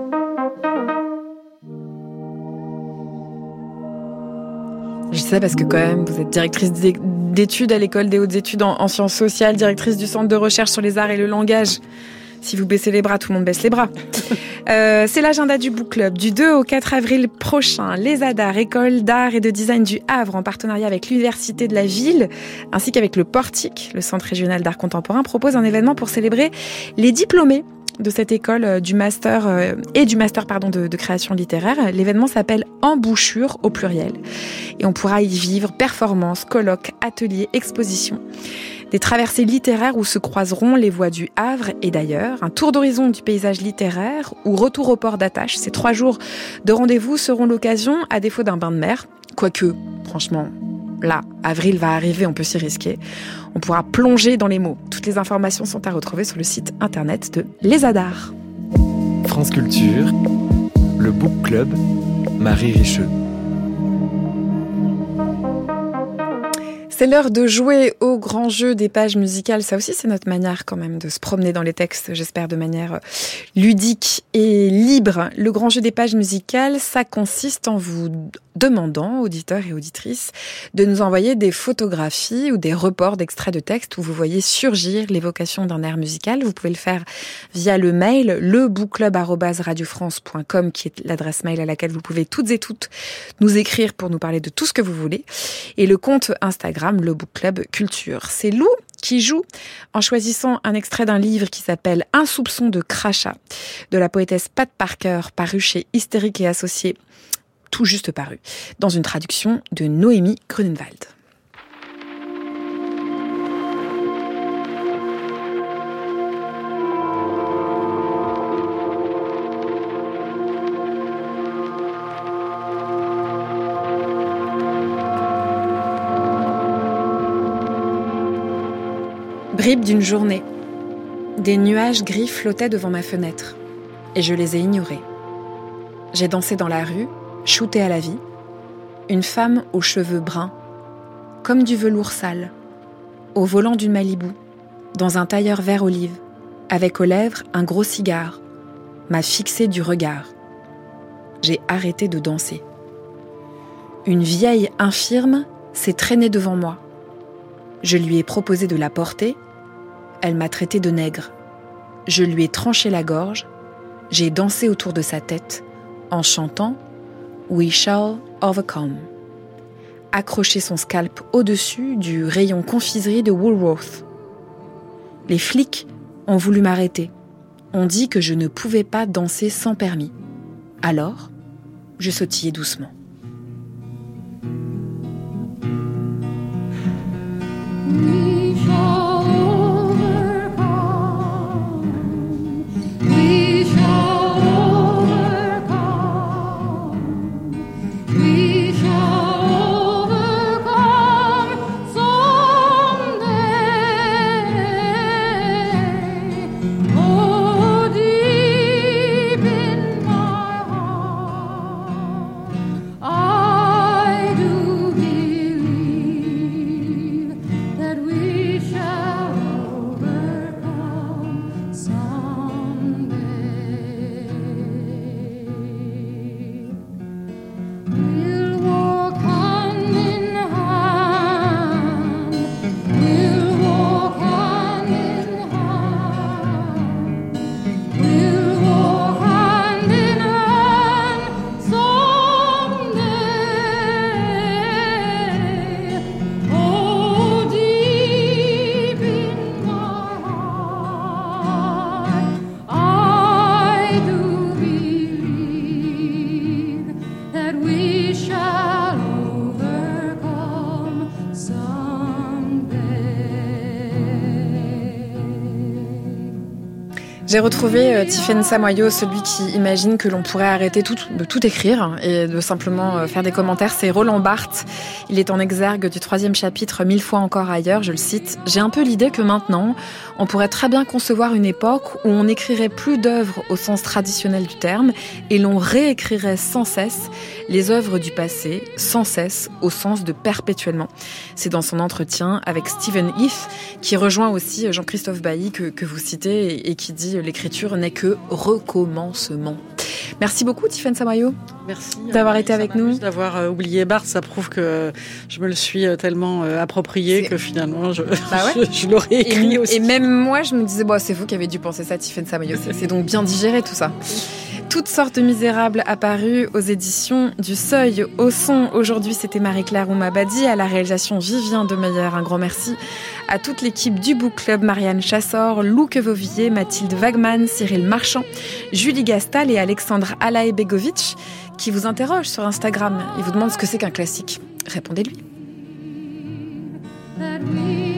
Je dis ça parce que quand même, vous êtes directrice d'études à l'école des hautes études en, en sciences sociales, directrice du centre de recherche sur les arts et le langage Si vous baissez les bras, tout le monde baisse les bras. Euh, c'est l'agenda du Book Club du deux au quatre avril prochain. Les Adars, école d'art et de design du Havre, en partenariat avec l'Université de la Ville, ainsi qu'avec le Portique, le Centre régional d'art contemporain, propose un événement pour célébrer les diplômés de cette école euh, du master euh, et du master pardon de, de création littéraire. L'événement s'appelle Embouchure au pluriel et on pourra y vivre performances, colloques, ateliers, expositions, des traversées littéraires où se croiseront les voies du Havre et d'ailleurs, un tour d'horizon du paysage littéraire ou retour au port d'Attache. Ces trois jours de rendez-vous seront l'occasion, à défaut d'un bain de mer, quoique, franchement, là, avril va arriver, on peut s'y risquer. On pourra plonger dans les mots. Toutes les informations sont à retrouver sur le site internet de Les Adars. France Culture, le Book Club, Marie Richeux. C'est l'heure de jouer au grand jeu des pages musicales. Ça aussi, c'est notre manière quand même de se promener dans les textes, j'espère de manière ludique et libre. Le grand jeu des pages musicales, ça consiste en vous demandant, auditeurs et auditrices, de nous envoyer des photographies ou des reports d'extraits de textes où vous voyez surgir l'évocation d'un air musical. Vous pouvez le faire via le mail lebookclub arobase radio france point com, qui est l'adresse mail à laquelle vous pouvez toutes et toutes nous écrire pour nous parler de tout ce que vous voulez. Et le compte Instagram, le Book Club Culture. C'est Lou qui joue en choisissant un extrait d'un livre qui s'appelle Un soupçon de crachat de la poétesse Pat Parker, paru chez Hystérique et Associés, tout juste paru, dans une traduction de Noémie Grunenwald. Bribe d'une journée. Des nuages gris flottaient devant ma fenêtre, et je les ai ignorés. J'ai dansé dans la rue, shooté à la vie, une femme aux cheveux bruns, comme du velours sale, au volant d'une Malibu, dans un tailleur vert olive, avec aux lèvres un gros cigare, m'a fixé du regard. J'ai arrêté de danser. Une vieille infirme s'est traînée devant moi. Je lui ai proposé de la porter. Elle m'a traité de nègre. Je lui ai tranché la gorge. J'ai dansé autour de sa tête en chantant « We shall overcome ». Accroché son scalp au-dessus du rayon confiserie de Woolworth. Les flics ont voulu m'arrêter. On dit que je ne pouvais pas danser sans permis. Alors, je sautillais doucement. We shall overcome. We shall overcome. We shall overcome someday. Oh, deep in my heart, I do believe that we shall overcome someday. We'll walk hand in hand. We'll walk hand in hand. We'll walk hand in hand someday. Oh, deep in my heart, I do believe that we shall overcome someday. J'ai retrouvé euh, Tiffaine Samoyo, celui qui imagine que l'on pourrait arrêter tout, de tout écrire et de simplement euh, faire des commentaires. C'est Roland Barthes. Il est en exergue du troisième chapitre, Mille fois encore ailleurs, je le cite. J'ai un peu l'idée que maintenant, on pourrait très bien concevoir une époque où on n'écrirait plus d'œuvres au sens traditionnel du terme et l'on réécrirait sans cesse les œuvres du passé, sans cesse, au sens de perpétuellement. C'est dans son entretien avec Stephen Heath, qui rejoint aussi Jean-Christophe Bailly que, que vous citez et, et qui dit « L'écriture n'est que recommencement ». Merci beaucoup, Tiffaine Samayo. Merci d'avoir euh, été avec nous. D'avoir euh, oublié Barthes, ça prouve que je me le suis euh, tellement euh, approprié c'est... que finalement je, bah ouais. je, je l'aurais écrit et, aussi. Et même moi, je me disais, bon, c'est vous qui avez dû penser ça, Tiffaine Samayo. C'est, c'est donc bien digéré tout ça. Toutes sortes de misérables apparus aux éditions du Seuil. Au son, aujourd'hui, c'était Marie-Claire Oumabadi. À la réalisation, Vivien Demeyer. Un grand merci à toute l'équipe du Book Club, Marianne Chassor, Lou Quevovier, Mathilde Wagman, Cyril Marchand, Julie Gastal et Alexandre Alaïbegovic qui vous interrogent sur Instagram et vous demandent ce que c'est qu'un classique. Répondez-lui.